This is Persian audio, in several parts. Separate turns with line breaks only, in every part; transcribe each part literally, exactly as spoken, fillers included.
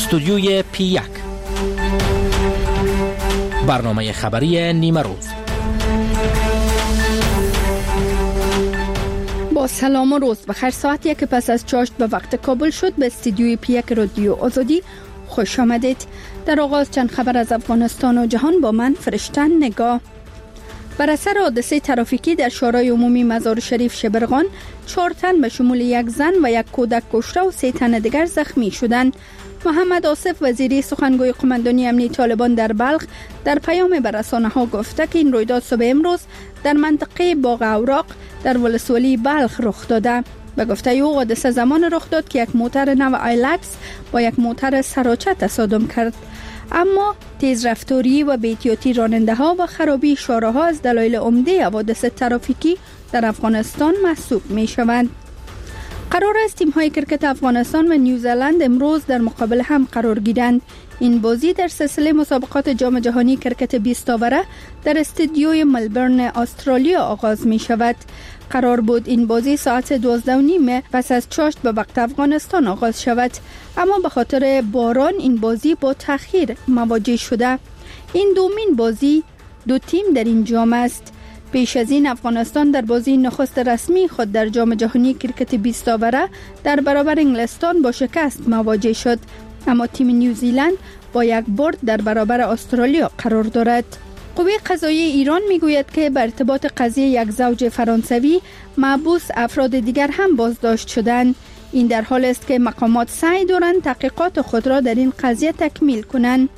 استودیوی پی یک، برنامه خبری نیمه روز.
با سلام و روز بخیر. ساعت یک پس از چاشت به وقت کابل شد. به استودیوی پی یک رادیو آزادی خوش آمدید. در آغاز چند خبر از افغانستان و جهان با من فرشتن نگاه. بر اثر حادثه ترافیکی در شورای عمومی مزار شریف شبرغان، چهار تن به شمول یک زن و یک کودک کشته و سه تن دیگر زخمی شدند. محمد آصف وزیری سخنگوی قماندانی امنیتی طالبان در بلخ در پیام به رسانه‌ها گفته که این رویداد صبح امروز در منطقه باغ اوراق در ولسوالی بلخ رخ داده. به گفته او حادثه زمان رخ داد که یک موتر نو آیلکس با یک موتر سراچه تصادم کرد. اما تیز رفتاری و بی‌احتیاطی راننده ها و خرابی شاهراها از دلایل عمده حوادث ترافیکی در افغانستان محسوب می شوند. قرار است تیم های کرکت افغانستان و نیوزلند امروز در مقابل هم قرار گیرند. این بازی در سلسله مسابقات جام جهانی کرکت بیست آوره در استادیوم ملبورن استرالیا آغاز می شود. قرار بود این بازی ساعت دوازده و نیم پس از چاشت به وقت افغانستان آغاز شود، اما به خاطر باران این بازی با تأخیر مواجه شده. این دومین بازی دو تیم در این جام است. پیش از این افغانستان در بازی نخست رسمی خود در جام جهانی کرکت بیست آوره در برابر انگلستان با شکست مواجه شد، اما تیم نیوزیلند با یک برد در برابر استرالیا قرار دارد. قوه قضاییه ایران میگوید که بر ارتباط قضیه یک زوج فرانسوی محبوس افراد دیگر هم بازداشت شدند. این در حال است که مقامات سعی دارند تحقیقات خود را در این قضیه تکمیل کنند.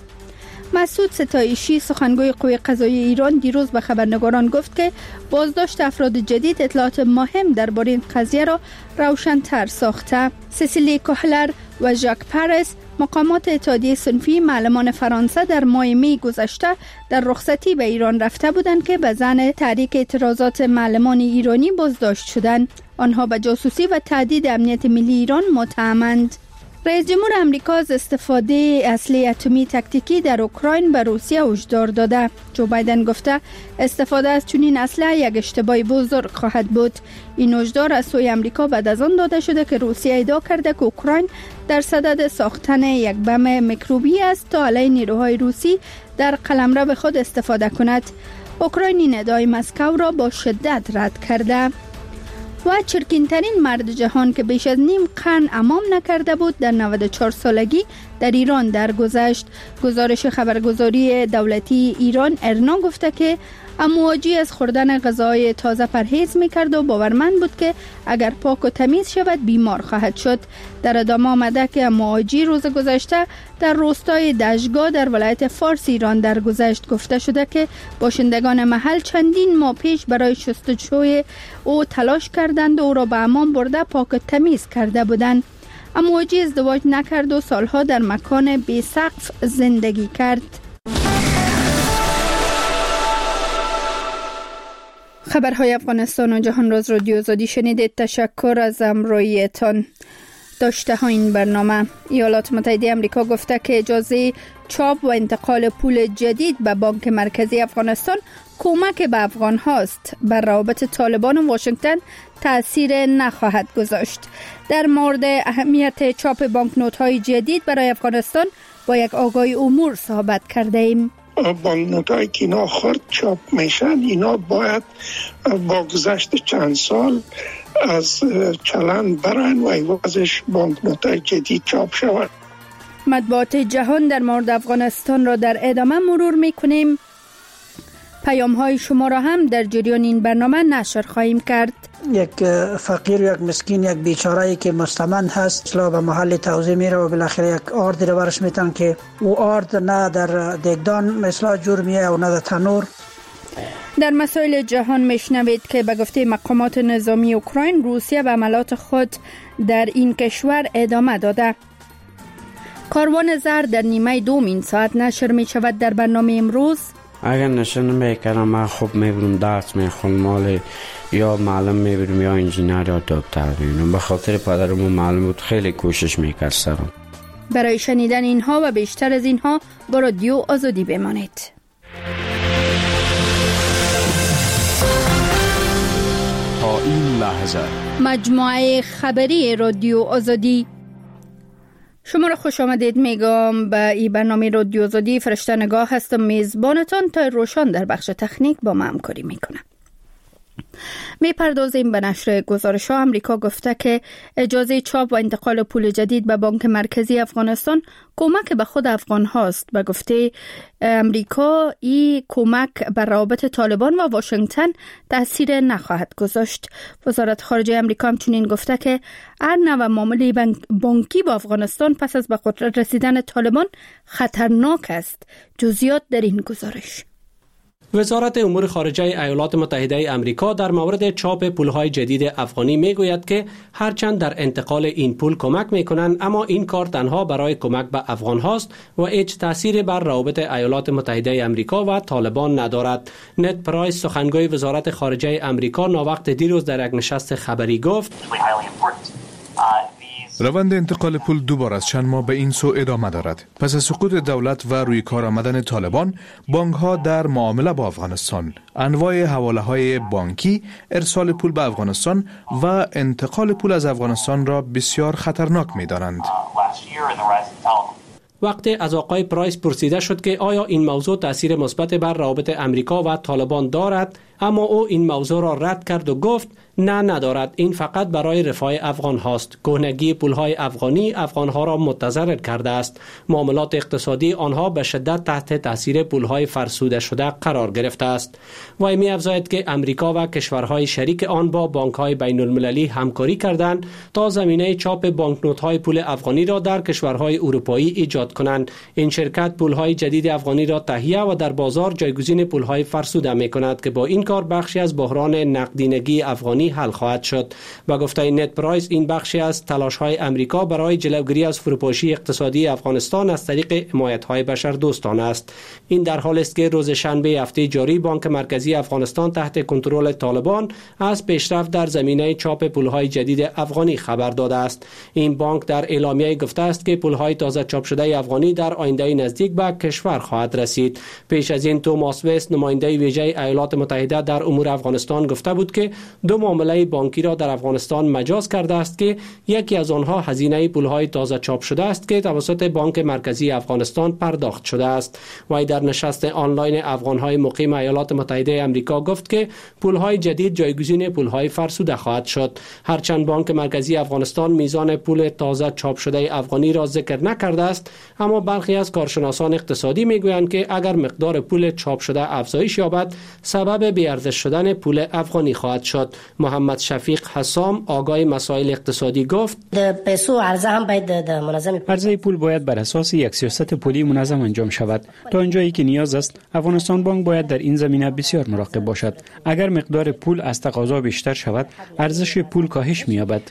مسعود ستایشی سخنگوی قوه قضاییه ایران دیروز به خبرنگاران گفت که بازداشت افراد جدید اطلاعات مهم درباره این قضیه را روشن‌تر ساخته. سیسیلی کوهلر و ژاک پارس مقامات اتحادیه صنفی معلمان فرانسه در ماه می گذشته در رخصتی به ایران رفته بودند که به ظن تحریک اعتراضات معلمان ایرانی بازداشت شدند. آنها به جاسوسی و تهدید امنیت ملی ایران متهمند. رئیس جمهور امریکا از استفاده اسلحه اتمی تاکتیکی در اوکراین به روسیه هشدار داده. جو بایدن گفته استفاده از چنین اسلحه یک اشتباه بزرگ خواهد بود. این هشدار از سوی امریکا بعد از آن داده شده که روسیه ادعا کرده که اوکراین در صدد ساختن یک بم میکروبی است تا علیه نیروهای روسی در قلمرو خود استفاده کند. اوکراین این ادعای مسکو را با شدت رد کرده. و چرکین‌ترین مرد جهان که بیش از نیم قرن امام نکرده بود در نود و چهار سالگی در ایران درگذشت. گزارش خبرگزاری دولتی ایران ارنا گفته که امواجی از خوردن غذای تازه پرهیز میکرد و باورمند بود که اگر پاک و تمیز شود بیمار خواهد شد. در ادامه آمده که امواجی روز گذشته در روستای دشگاه در ولایت فارس ایران درگذشت. گفته شده که باشندگان محل چندین ماه پیش برای شستشوی او تلاش کردند و او را به حمام برده پاک و تمیز کرده بودند. امواجی ازدواج نکرد و سالها در مکان بی سقف زندگی کرد. خبرهای افغانستان و جهان راز رادیو آزادی شنیدید. تشکر از همراهیتان. داشته ها این برنامه: ایالات متحده آمریکا گفته که اجازه چاپ و انتقال پول جدید به بانک مرکزی افغانستان کمک به افغان هاست. بر روابط طالبان و واشنگتن تأثیر نخواهد گذاشت. در مورد اهمیت چاپ بانکنوت های جدید برای افغانستان با یک آگاهی امور صحبت کرده ایم.
بانکنوت هایی که اینا خرد چاپ میشن، اینا باید با گذشت چند سال از چلن برن و عوضش بانکنوت های جدید چاپ شود.
مطبوعات جهان در مورد افغانستان را در ادامه مرور میکنیم. پیام های شما را هم در جریان این برنامه نشر خواهیم کرد.
یک فقیر، یک مسکین، یک بیچاره‌ای که مستمند هست اصلا به محل توزیع میره و بالاخره یک آرد رو برش میتن که او آرد نه در دیگدان مثلا جور میه و نه در تنور.
در مسائل جهان میشنوید که به گفته مقامات نظامی اوکراین روسیه به عملات خود در این کشور ادامه داده. کاروان زر در نیمه دوم این ساعت نشر می شود. در برنامه امروز
اگر نشر نمیکردم من خوب میبرم درس میخونم، مال یا معلم میبرم یا انجینر یا دکتر میبرم. به خاطر پدرم و معلم بود خیلی کوشش میکردم.
برای شنیدن اینها و بیشتر از اینها با رادیو آزادی بمانید.
تا این لحظه
مجموعه خبری رادیو آزادی. شما را خوش آمدید میگم به این برنامه رادیو آزادی. فرشته نگاه هستم، میزبانتان. تا روشان در بخش تکنیک با ما همکاری میکنه. می پردازیم به نشر گزارش ها. امریکا گفته که اجازه چاپ و انتقال پول جدید به بانک مرکزی افغانستان کمک به خود افغان هاست. به گفته امریکا این کمک بر روابط طالبان و واشنگتن تاثیر نخواهد گذاشت. وزارت خارجه امریکا همچنین گفته که هر نوع معامله بانکی با افغانستان پس از به قدرت رسیدن طالبان خطرناک است. جزئیات در این گزارش.
وزارت امور خارجه ایالات متحده آمریکا در مورد چاپ پولهای جدید افغانی میگوید که هرچند در انتقال این پول کمک میکنند، اما این کار تنها برای کمک به افغان هاست و هیچ تأثیری بر روابط ایالات متحده آمریکا و طالبان ندارد. نت پرایس، سخنگوی وزارت خارجه آمریکا، ناوقت دیروز در یک نشست خبری گفت:
روند انتقال پول دوباره از چند ماه به این سو ادامه دارد. پس از سقوط دولت و روی کار آمدن طالبان، بانک ها در معامله با افغانستان، انواع حواله های بانکی، ارسال پول به افغانستان و انتقال پول از افغانستان را بسیار خطرناک می دانند.
وقتی از آقای پرایس پرسیده شد که آیا این موضوع تأثیر مثبت بر روابط امریکا و طالبان دارد، اما او این موضوع را رد کرد و گفت نه ندارد. این فقط برای رفاه افغان هاست. کهنگی پولهای افغانی افغانها را متضرر کرده است. معاملات اقتصادی آنها به شدت تحت تاثیر پولهای فرسوده شده قرار گرفته است. و می افزاید که امریکا و کشورهای شریک آن با بانک‌های بین المللی همکاری کردند تا زمینه چاپ بانکنوت‌های پول افغانی را در کشورهای اروپایی ایجاد کنند. این شرکت پولهای جدید افغانی را تهیه و در بازار جایگزین پولهای فرسوده می‌کند که با این کار بخشی از بحران نقدینگی افغانی حل خواهد شد. با گفته نت پرایس، این بخشی از تلاش‌های امریکا برای جلوگیری از فروپاشی اقتصادی افغانستان از طریق حمایت‌های بشردوستانه است. این در حالی است که روز شنبه هفته جاری بانک مرکزی افغانستان تحت کنترل طالبان از پیشرفت در زمینه چاپ پول‌های جدید افغانی خبر داده است. این بانک در اعلامیه گفته است که پول‌های تازه چاپ شده افغانی در آینده نزدیک به کشور خواهد رسید. پیش از این توماس وست، نماینده ویژه ایالات متحده در امور افغانستان، گفته بود که دو معامله بانکی را در افغانستان مجاز کرده است که یکی از آنها هزینه پولهای تازه چاپ شده است که توسط بانک مرکزی افغانستان پرداخت شده است. و در نشست آنلاین افغانهای مقیم ایالات متحده آمریکا گفت که پولهای جدید جایگزین پولهای فرسوده خواهد شد. هرچند بانک مرکزی افغانستان میزان پول تازه چاپ شده افغانی را ذکر نکرده است، اما برخی از کارشناسان اقتصادی میگویند که اگر مقدار پول چاپ شده افزایش یابد، سبب بی‌ارزش شدن پول افغانی خواهد شد. محمد شفیق حسام، آگاه مسائل اقتصادی، گفت:
پیسو عرضه هم باید منظم،
عرضه پول باید بر اساس یک سیاست پولی منظم انجام شود. تا اینجایی که نیاز است، افغانستان بانک باید در این زمینه بسیار مراقب باشد. اگر مقدار پول از تقاضا بیشتر شود، ارزش پول کاهش می‌یابد.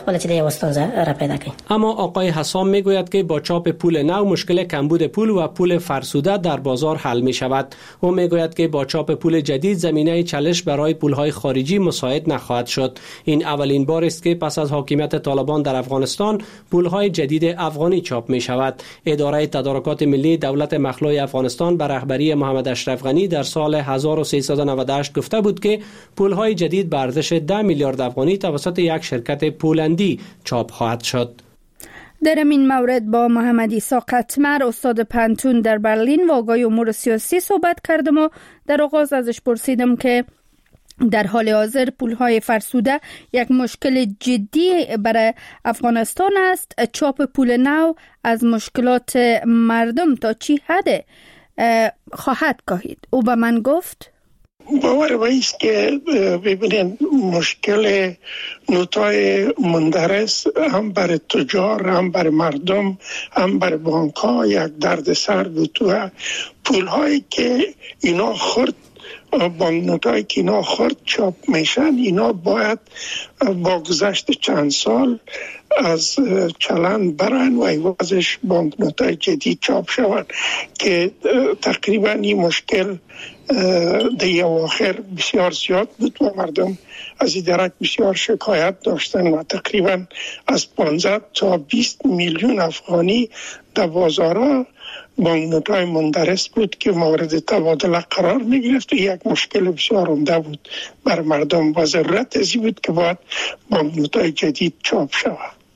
اما آقای حسام میگوید که با چاپ پول نو مشکل کمبود پول و پول فرسوده در بازار حل می شود. او میگوید که با چاپ پول جدید زمینه چالش برای پولهای خارجی مساعد نخواهد شد. این اولین بار است که پس از حاکمیت طالبان در افغانستان پولهای جدید افغانی چاپ می شود. اداره تدارکات ملی دولت مخلوع افغانستان به رهبری محمد اشرف غنی در سال هزار و سیصد و نود و هشت گفته بود که پولهای جدید به ارزش ده میلیارد افغانی توسط یک شرکت پولندی چاپ خواهد شد.
در این مورد با محمد عیسی قطمر، استاد پنتون در برلین و آگاه امور سیاسی صحبت کردم و در آغاز ازش پرسیدم که در حال حاضر پولهای فرسوده یک مشکل جدی برای افغانستان است. چاپ پول نو از مشکلات مردم تا چی حد خواهد کاهید؟ او به من گفت:
باور بایست که ببینید مشکل نوتای مندرس هم برای تجار، هم برای مردم، هم برای بانک ها یک درد سر بود و پول هایی که اینا خورد، بانک هایی که اینا خورد چاپ میشن، اینا باید با گذشت چند سال از چلن برن و عوضش بانک های جدید چاپ شوند که تقریبا این مشکل در اواخر بسیار زیاد بود و مردم از این درک بسیار شکایت داشتن و تقریبا از پانزده تا بیست میلیون افغانی در بازارها بانکنوت‌های مندرس بود که مورد تبادله قرار می گرفت و یک مشکل بسیار عمده بود بر مردم و ضرورت ازی بود که باید بانکنوت‌های جدید چاپ شود.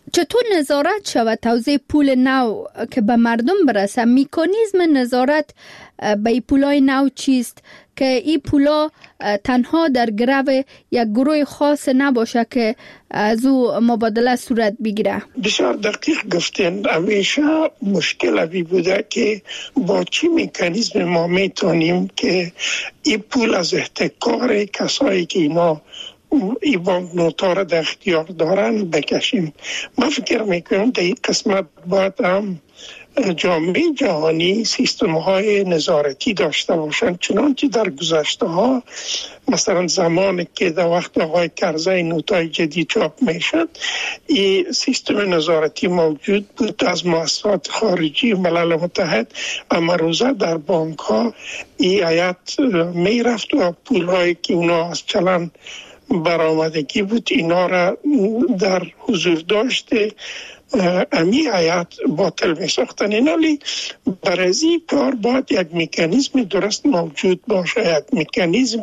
چطور نظارت شود توزیع پول نو که به مردم برسه؟ مکانیزم نظارت به این پولای نو چیست که این پولا تنها در گرو یک گروه خاص نباشه که از او مبادله صورت بگیره؟
بسیار دقیق گفتین. همیشه مشکل اوی بوده که با چی مکانیزم ما میتونیم که این پول از احتکار کسایی که اینا این بانک نوتا را در اختیار دارن بکشیم. من فکر میکنم در این قسمت باید هم جامعه جهانی سیستم های نظارتی داشته باشند، چنانچه در گذشته ها مثلا زمانی که در وقت آقای کرزی نوتای جدید چاپ میشد این سیستم نظارتی موجود بود از مؤسسات خارجی ملل متحد، اما روزه در بانک ها این هیئت میرفت و پول هایی که اونا از چلن برآمدگی بود اینا را در حضور داشته امی هیئت باطل می ساختن. اینالی برای این کار باید یک مکانیزم درست موجود باشه، یک مکانیزم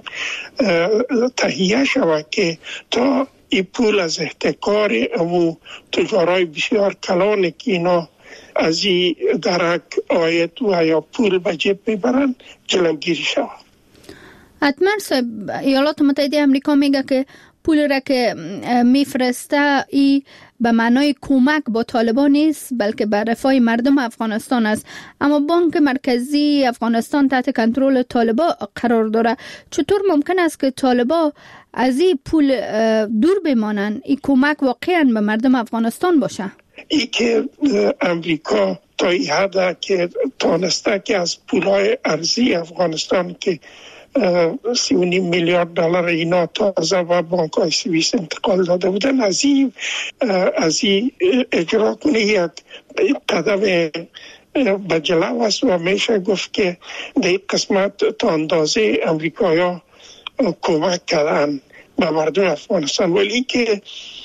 تهیه شود که تا این پول از احتکار و تجارای بسیار کلان که اینا از این درک آید و یا پول به جیب میبرن جلوگیری شود.
حتما صاحب، ایالات متحده امریکا میگه که پول را که میفرسته ای به معنای کمک با طالبان نیست بلکه به رفاه مردم افغانستان است، اما بانک مرکزی افغانستان تحت کنترل طالبان قرار داره. چطور ممکن است که طالبان از این پول دور بمانند؟ این کمک واقعا به مردم افغانستان باشه؟
ای که امریکا تا این حد که تانسته که از پولهای ارزی افغانستان که سی و نیم میلیارد دلار اینا تازه و بانک های سوئیس انتقال داده بودن، از این از این اجرا کنه یک قدم به جلو است و میشه گفت که در این قسمت تا اندازه امریکایا کمک کردن به مردم افغانستان. ولی که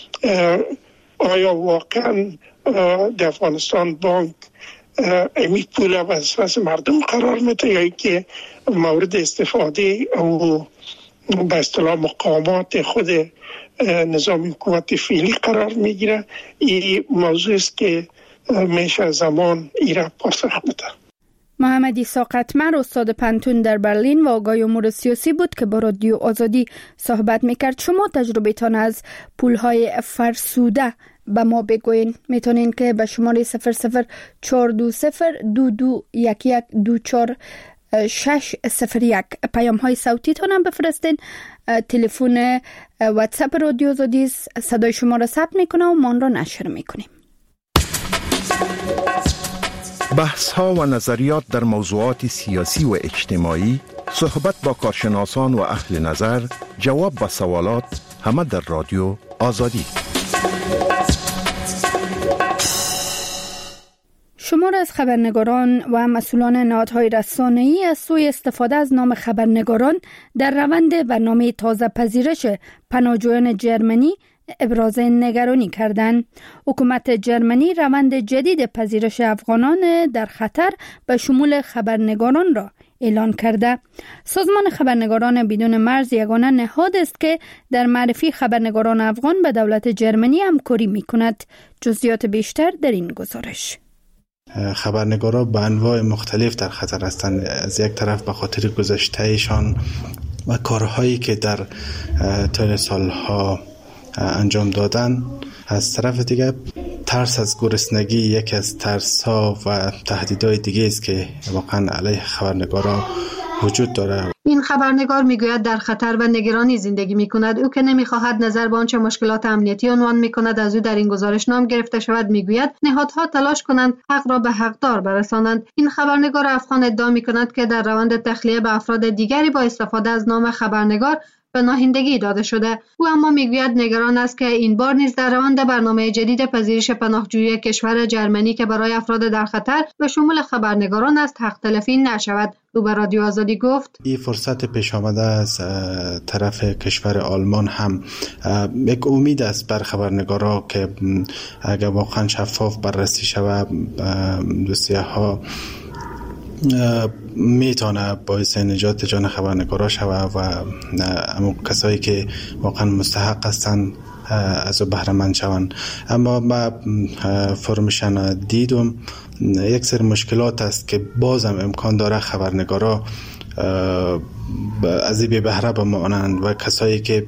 آیا واقعا در افغانستان بانک امی پول از مردم قرار میده یا که مورد استفاده و به اصطلاح مقامات خود نظام حکومت فعلی قرار میگیره؟ این موضوع است که میشه زمان ایره پاسخ بده.
محمد عیسی قطمر استاد پنتون در برلین و آگاه امور سیاسی بود که با رادیو آزادی صحبت میکرد. شما تجربه تان از پولهای فرسوده به ما بگوین. میتونین که به شماره صفر صفر چهار دو صفر دو دو یک یک دو چهار شش صفر یک پیام های صوتی تان هم بفرستین. تلفن واتساپ رادیو آزادی صدای شما را ثبت میکنه و ما را نشر میکنیم.
بحث ها و نظریات در موضوعات سیاسی و اجتماعی، صحبت با کارشناسان و اهل نظر، جواب به سوالات، همه در رادیو آزادی.
شمار از خبرنگاران و مسئولان نهادهای رسانه‌ای از سوی استفاده از نام خبرنگاران در روند برنامه تازه پذیرش پناهجویان جرمنی ابراز نگرانی کردند. حکومت جرمنی روند جدید پذیرش افغانان در خطر به شمول خبرنگاران را اعلان کرده. سازمان خبرنگاران بدون مرز یگانه نهاد است که در معرفی خبرنگاران افغان به دولت جرمنی همکاری می‌کند. جزئیات بیشتر در این گزارش.
خبرنگارا به انواع مختلف در خطر هستند. از یک طرف به خاطر گذشتهشان و کارهایی که در طول سالها انجام دادن، از طرف دیگه ترس از گرسنگی یکی از ترس‌ها و تهدیدهای دیگه است که واقعا علیه خبرنگارا وجود داره.
این خبرنگار میگوید در خطر و نگرانی زندگی میکند. او که نمیخواهد نظر به آنچه مشکلات امنیتی عنوان میکند از او در این گزارش نام گرفته شود، میگوید نهادها تلاش کنند حق را به حقدار برسانند. این خبرنگار افغان ادعا میکند که در روند تخلیه به افراد دیگری با استفاده از نام خبرنگار پناهندگی داده شده. او اما میگوید نگران است که این بار نیز در روند برنامه جدید پذیرش پناهجویی کشور جرمنی که برای افراد در خطر به شمول خبرنگاران است حق تلفی نشود. او به رادیو آزادی گفت
این فرصت پیش آمده از طرف کشور آلمان هم یک امید است بر خبرنگارا که اگر واقعا شفاف بررسی شود دوسیه ها میتونه باعث نجات جان خبرنگارا شود و اما کسایی که واقعا مستحق هستند از او بهره مند شوند. اما ما فرمشان دیدم یک سری مشکلات است که بازم امکان داره خبرنگارا از این بهره بمانند و کسایی که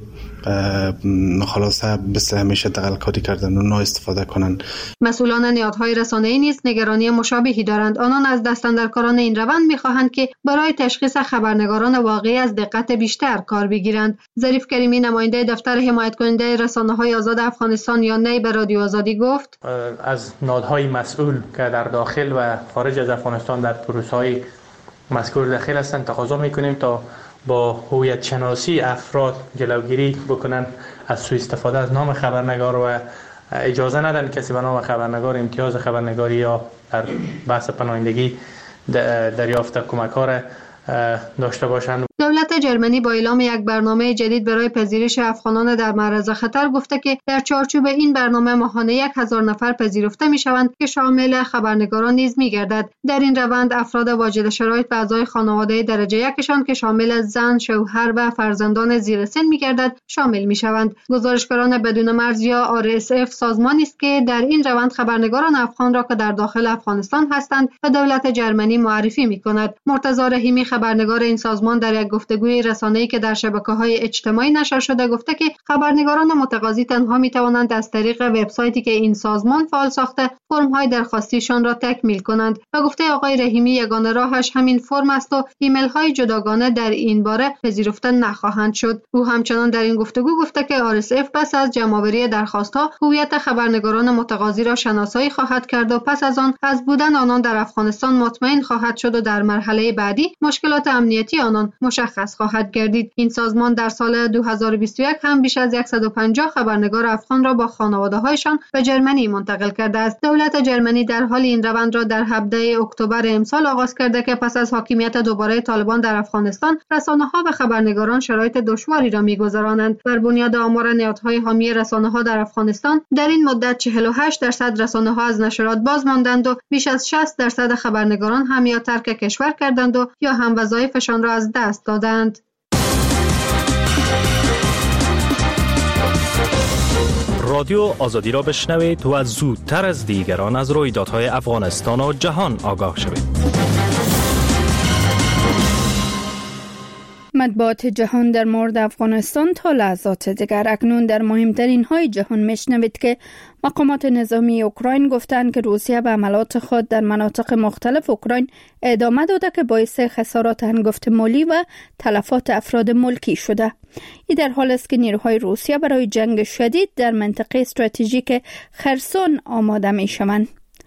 خلاصه مثل همیشه دغل کاری کردن و نا استفاده کنند.
مسئولان نهادهای رسانه‌ای نیز نگرانی مشابهی دارند. آنان از دستاندرکاران این روند می‌خواهند که برای تشخیص خبرنگاران واقعی از دقت بیشتر کار بگیرند. ظریف کریمی نماینده دفتر حمایت کننده رسانه‌های آزاد افغانستان یا نی به رادیو آزادی گفت
از نهادهای مسئول که در داخل و خارج از افغانستان در پروسه‌های مذکور داخل هستند تقاضا می‌کنیم تا با هویت شناسی افراد جلوگیری بکنن از سوء استفاده از نام خبرنگار و اجازه ندن کسی به نام خبرنگار امتیاز خبرنگاری یا در بحث پناهندگی دریافت کمک‌ها را داشته باشند.
دولت جرمنی با اعلام یک برنامه جدید برای پذیرش افغانان در معرض خطر گفته که در چارچوب این برنامه ماهانه یک هزار نفر پذیرفته می شوند که شامل خبرنگاران نیز می گردد. در این روند افراد واجد شرایط و اعضای خانواده درجه یکشان که شامل زن، شوهر و فرزندان زیر سن می گردد شامل می شوند. گزارشگران بدون مرز یا آر اس اف سازمانی است که در این روند خبرنگاران افغان را که در داخل افغانستان هستند به دولت جرمنی معرفی می کند. مرتضی رحیمی خبرنگار این سازمان در یک گفتگوی رسانه‌ای که در شبکه‌های اجتماعی نشر شده گفته که خبرنگاران متقاضی تنها می‌توانند از طریق وبسایتی که این سازمان فعال ساخته فرم‌های درخواستیشان را تکمیل کنند. و گفته آقای رحیمی یگانه راهش همین فرم است و ایمیل‌های جداگانه در این باره پذیرفته نخواهند شد. او همچنان در این گفتگو گفته که آر اس اف پس از جمع‌آوری درخواست‌ها هویت خبرنگاران متقاضی را شناسایی خواهد کرد و پس از آن از بودن آنان در افغانستان مطمئن خواهد شد و در مرحله بعدی مشکلات امنیتی آنان مشخص خواهد گردید. این سازمان در سال دو هزار و بیست و یک هم بیش از صد و پنجاه خبرنگار افغان را با خانواده‌هایشان به جرمنی منتقل کرده است. دولت جرمنی در حال این روند را در هفده اکتبر امسال آغاز کرده که پس از حاکمیت دوباره طالبان در افغانستان رسانه‌ها و خبرنگاران شرایط دشواری را می‌گذرانند. بر بنیاد آمار نهادهای حامی رسانه‌ها در افغانستان در این مدت چهل و هشت درصد رسانه‌ها از نشرات باز ماندند و بیش از شصت درصد خبرنگاران هم یا ترک کشور کردند و یا هم وظایفشان را از دست دادند.
رادیو آزادی را بشنوید و زودتر از دیگران از رویدادهای افغانستان و جهان آگاه شوید.
مطبوعات جهان در مورد افغانستان تا لحظات دیگر اکنون در مهمترین های جهان میشنوید که مقامات نظامی اوکراین گفتند که روسیه به عملات خود در مناطق مختلف اوکراین ادامه داده که باعث خسارات هنگفت مالی و تلفات افراد ملکی شده. این در حال است که نیروهای روسیه برای جنگ شدید در منطقه استراتژیک خرسون آماده می شوند.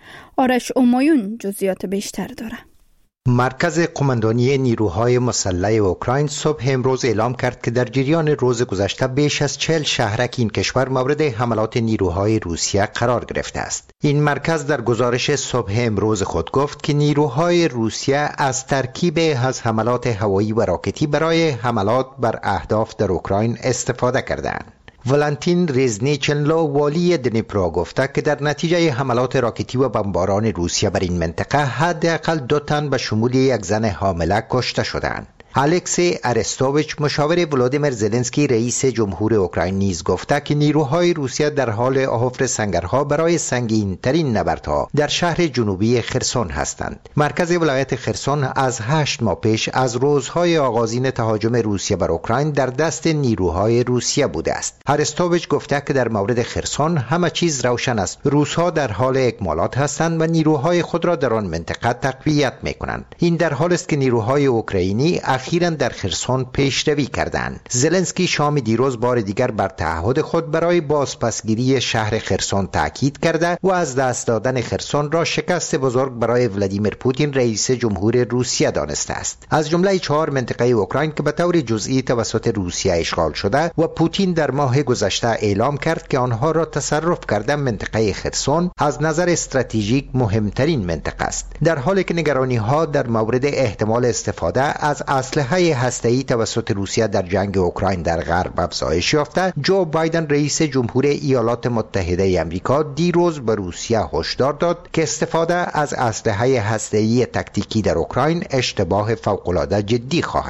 آرش اومایون جزئیات بیشتر داره.
مرکز قماندانی نیروهای مسلح اوکراین صبح امروز اعلام کرد که در جریان روز گذشته بیش از چهل شهرک این کشور مورد حملات نیروهای روسیه قرار گرفته است. این مرکز در گزارش صبح امروز خود گفت که نیروهای روسیه از ترکیب از حملات هوایی و راکتی برای حملات بر اهداف در اوکراین استفاده کردند. ولنتین ریزنیچنلو والی دنیپرو گفته که در نتیجه حملات راکتی و بمباران روسیه بر این منطقه حداقل دو تن به شمول یک زن حامله کشته شدند. الکسی ارستوویچ مشاور ولادیمیر زلنسکی رئیس جمهور اوکراین نیز گفته که نیروهای روسیه در حال حفر سنگرها برای سنگین ترین نبردها در شهر جنوبی خرسون هستند. مرکز ولایت خرسون از هشت ماه پیش از روزهای آغازین تهاجم روسیه بر اوکراین در دست نیروهای روسیه بوده است. ارستوویچ گفته که در مورد خرسون همه چیز روشن است. روس‌ها در حال اکمالات هستند و نیروهای خود را در آن منطقه تقویت می‌کنند. این در حالی است که نیروهای اوکراینی اخیراً در خرسون پیشروی کردند. زلنسکی شام دیروز بار دیگر بر تعهد خود برای بازپسگیری شهر خرسون تاکید کرده و از دست دادن خرسون را شکست بزرگ برای ولادیمیر پوتین رئیس جمهور روسیه دانسته است. از جمله چهار منطقه اوکراین که به طور جزئی توسط روسیه اشغال شده و پوتین در ماه گذشته اعلام کرد که آنها را تصرف کرده، منطقه خرسون از نظر استراتژیک مهمترین منطقه است. در حالی که نگرانی‌ها در مورد احتمال استفاده از اسلحه هسته‌ای توسط روسیه در جنگ اوکراین در غرب افزایش یافته، جو بایدن رئیس جمهور ایالات متحده آمریکا دیروز به روسیه هشدار داد که استفاده از اسلحه هسته‌ای تاکتیکی در اوکراین اشتباه فوق‌العاده جدی خواهد بود.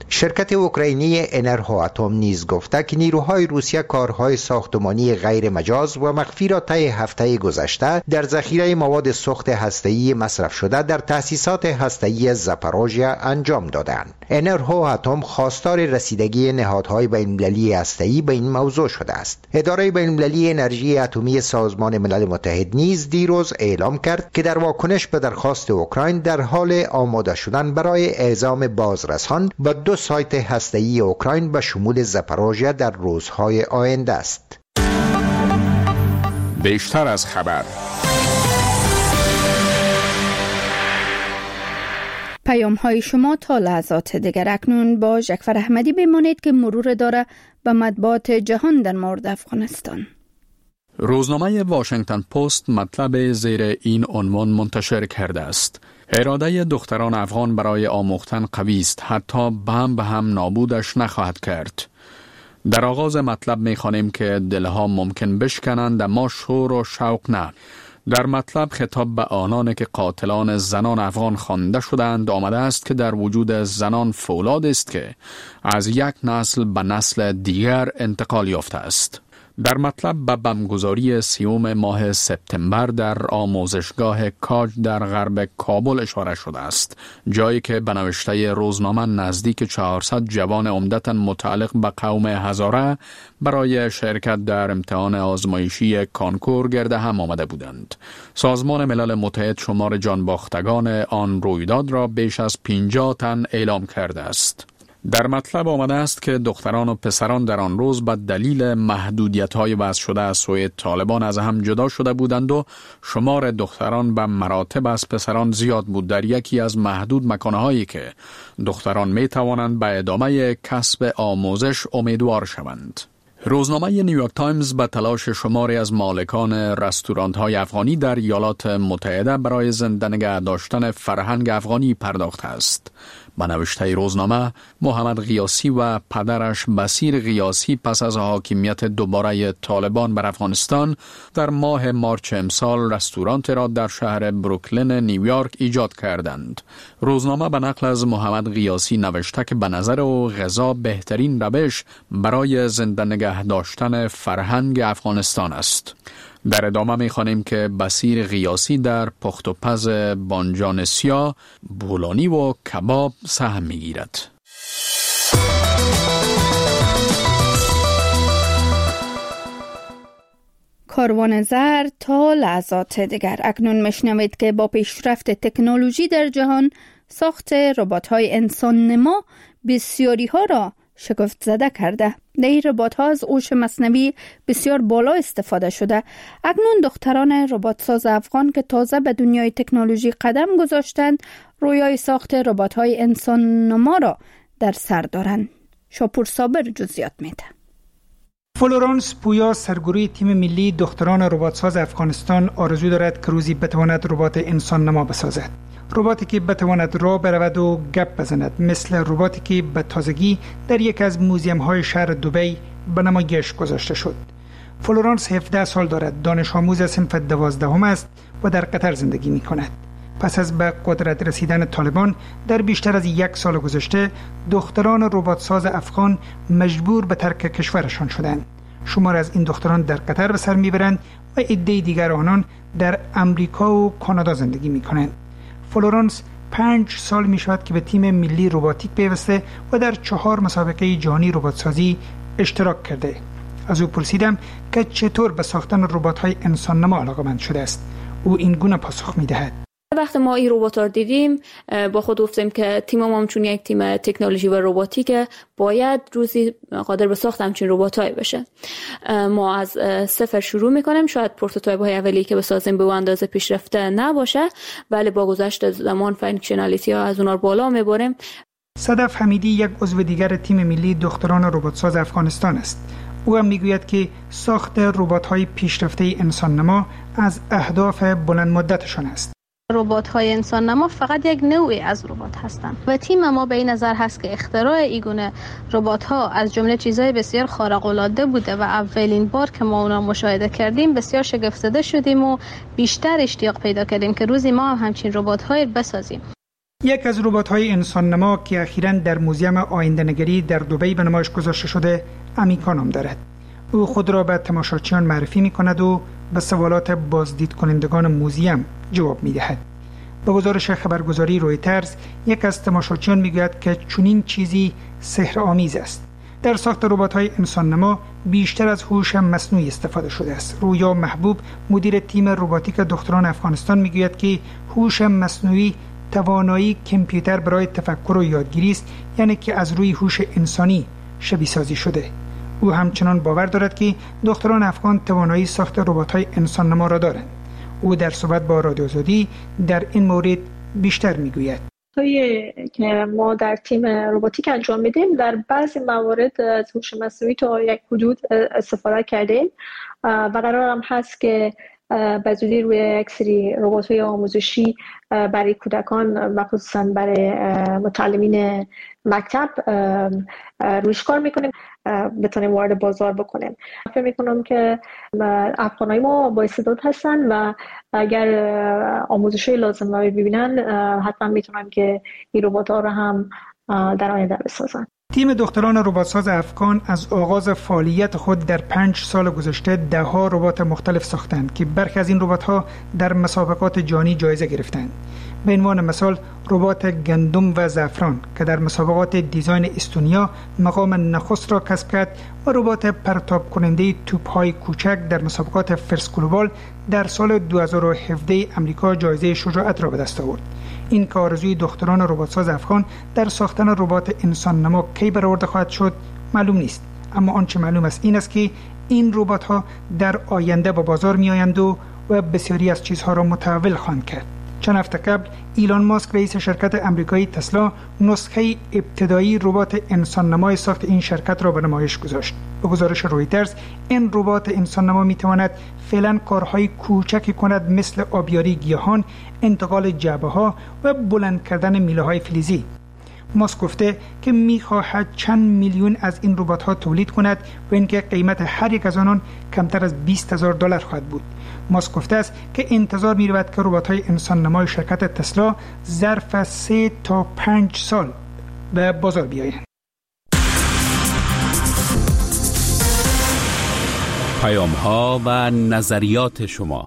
شرکت اوکراینی انرهو اتم نیز گفته که نیروهای روسیه کارهای ساختمانی غیر مجاز و مخفی را طی هفته گذشته در ذخیره مواد سوخت هسته‌ای مصرف شده در تأسیسات هسته‌ای زاپاروژیا انجام دادند. انرهو اتم خواستار رسیدگی نهادهای بین‌المللی هسته‌ای به این موضوع شده است. اداره بین‌المللی انرژی اتمی سازمان ملل متحد نیز دیروز اعلام کرد که در واکنش به درخواست اوکراین در حال آماده شدن برای اعزام بازرسان به دو سایت هسته‌ای اوکراین به شمول زاپاروژیا در روزهای آینده است.
بیشتر از خبر.
پیام های شما تا لحظات دیگر. اکنون با جعفر احمدی بمانید که مرور داره به مطبوعات جهان در مورد افغانستان.
روزنامه واشنگتن پست مطلب زیر این عنوان منتشر کرده است: اراده دختران افغان برای آموختن قوی است، حتی بم به هم نابودش نخواهد کرد. در آغاز مطلب می‌خوانیم که دلها ممکن بشکنند اما شور و شوق نه. در مطلب خطاب به آنان که قاتلان زنان افغان خوانده شدند آمده است که در وجود زنان فولاد است که از یک نسل به نسل دیگر انتقال یافته است. در مطلب به بمبگذاری سیوم ماه سپتامبر در آموزشگاه کاج در غرب کابل اشاره شده است، جایی که به نوشته روزنامه نزدیک چهارصد جوان عمدتاً متعلق به قوم هزاره برای شرکت در امتحان آزمایشی کانکور گرده هم آمده بودند. سازمان ملل متحد شمار جانباختگان آن رویداد را بیش از پنجاه تن اعلام کرده است. در مطلب آمده است که دختران و پسران در آن روز به دلیل محدودیت‌های وضع شده از سوی طالبان از هم جدا شده بودند و شمار دختران به مراتب از پسران زیاد بود. در یکی از محدود مکانهایی که دختران می توانند به ادامه کسب آموزش امیدوار شوند. روزنامه نیویورک تایمز به تلاش شماری از مالکان رستوران‌های افغانی در ایالات متحده برای زنده نگه داشتن فرهنگ افغانی پرداخته است. به نوشته روزنامه، محمد غیاسی و پدرش بصیر غیاسی پس از حاکمیت دوباره طالبان بر افغانستان در ماه مارچ امسال رستورانت را در شهر بروکلین نیویورک ایجاد کردند. روزنامه به نقل از محمد غیاسی نوشته که به نظر او غذا بهترین روش برای زنده نگه داشتن فرهنگ افغانستان است. در ادامه می‌خوانیم که بصیر غیاسی در پخت و پز بانجان سیاه، بولانی و کباب سهم می‌گیرد.
کاروان زر تا لحظات دیگر. اکنون میشنوید که با پیشرفت تکنولوژی در جهان، ساخت ربات‌های انسان نما بسیاری‌ها را شگفت زده کرده. در این ربات‌ها از هوش مصنوعی بسیار بالا استفاده شده. اکنون دختران ربات‌ساز افغان که تازه به دنیای تکنولوژی قدم گذاشتند، رویای ساخت ربات‌های انسان نما را در سر دارند. شاپور صابر جزئیات میده.
فلورانس پویا سرگروی تیم ملی دختران ربات‌ساز افغانستان آرزو دارد که روزی بتواند ربات انسان نما بسازد. رباتی که بتواند راه برود و گپ بزند، مثل رباتی که به تازگی در یک از موزیم های شهر دبی به نمایش گذاشته شد. فلورانس هفده سال دارد، دانش آموز صنف دوازدهم است و در قطر زندگی می کند. پس از به قدرت رسیدن طالبان در بیشتر از یک سال گذشته، دختران رباتساز افغان مجبور به ترک کشورشان شدند. شمار از این دختران در قطر به سر میبرند و عده دیگر آنان در امریکا و کانادا زندگی می کنند. فلورانس پنج سال می شود که به تیم ملی رباتیک پیوسته و در چهار مسابقه جهانی رباتسازی اشتراک کرده. از او پرسیدم که چطور به ساختن ربات‌های انسان نما علاقه‌مند شده است. او این گونه پاسخ می دهد:
وقتی ما این ربات رو دیدیم با خود گفتیم که تیم ما چون یک تیم تکنولوژی و رباتیک باید روزی قادر به ساخت همچین رباتایی بشه. ما از صفر شروع میکنیم، شاید پروتوتایپ های اولیه که بسازیم به اندازه پیشرفته نباشه، ولی با گذشت زمان فانکشنالیتی ها از اونها رو بالا میبریم.
صدف حمیدی یک عضو دیگر تیم ملی دختران رباتساز افغانستان است. او هم میگوید که ساخت ربات‌های پیشرفته انسان نما از اهداف بلند مدتشان است.
ربات‌های انسان نما فقط یک نوعی از ربات هستند و تیم ما به این نظر هست که اختراع این گونه ربات‌ها از جمله چیزهای بسیار خارق‌العاده بوده و اولین بار که ما اونا مشاهده کردیم بسیار شگفت‌زده شدیم و بیشتر اشتیاق پیدا کردیم که روزی ما هم همچین ربات‌های بسازیم.
یک از ربات‌های انسان نما که اخیراً در موزیم آینده‌نگری در دبی به نمایش گذاشته شده امیکا نام دارد. او خود را به تماشاچیان معرفی می‌کند و به سوالات بازدید کنندگان موزیم جواب می‌دهد. به گزارش خبرگزاری رویترز، یک از تماشاچیان می‌گوید که چنین چیزی سحرآمیز است. در ساخت ربات‌های انسان نما بیشتر از هوش مصنوعی استفاده شده است. رویا محبوب، مدیر تیم رباتیک دختران افغانستان می‌گوید که هوش مصنوعی توانایی کامپیوتر برای تفکر و یادگیری است، یعنی که از روی هوش انسانی شبیه سازی شده. او همچنان باور دارد که دختران افغان توانایی ساخت ربات‌های انسان نما را دارند. او در صحبت با رادیو آزادی در این مورد بیشتر میگوید.
کاری که ما در تیم رباتیک انجام میدیم در بعضی موارد از هوش مصنوعی تا یک حدود استفاده کردیم و قرار هم هست که به زودی روی یک سری ربات‌های آموزشی برای کودکان و خصوصا برای متعلمین مکتب رویش کار میکنیم بتونیم وارد بازار بکنیم. فکر میکنم که افغانای ما با استعداد هستن و اگر آموزشی لازم رو ببینن حتما میتونن که این ربات‌ها رو هم در آینده بسازن.
تیم دختران رباتساز افغان از آغاز فعالیت خود در پنج سال گذشته ده ها ربات مختلف ساختند که برخی از این ربات‌ها در مسابقات جهانی جایزه گرفتند. به عنوان مثال ربات گندم و زعفران که در مسابقات دیزاین استونیا مقام نخست را کسب کرد و ربات پرتاب کننده توپ‌های کوچک در مسابقات فرس گلوبال در سال دو هزار و هفده امریکا جایزه شجاعت را به دست آورد. این که آرزوی دختران رباتساز افغان در ساختن ربات انسان نما کی برآورده خواهد شد معلوم نیست، اما آنچه معلوم است این است که این ربات‌ها در آینده به بازار می‌آیند و و بسیاری از چیزها را متحول خواهند کرد. چند هفته قبل ایلان ماسک رئیس شرکت امریکایی تسلا نسخه ابتدایی ربات انسان نمای ساخت این شرکت را به نمایش گذاشت. به گزارش رویترز این ربات انسان نما می تواند فعلا کارهای کوچکی کند مثل آبیاری گیاهان، انتقال جعبه ها و بلند کردن میله های فلزی. ماسک گفته که می‌خواهد چند میلیون از این ربات‌ها تولید کند و اینکه قیمت هر یک از آنان کمتر از بیست هزار دلار خواهد بود. ماسک گفته است که انتظار می‌رود که ربات‌های انسان نمای شرکت تسلا ظرف سه تا پنج سال به بازار بیایند.
پیام‌ها و نظریات شما.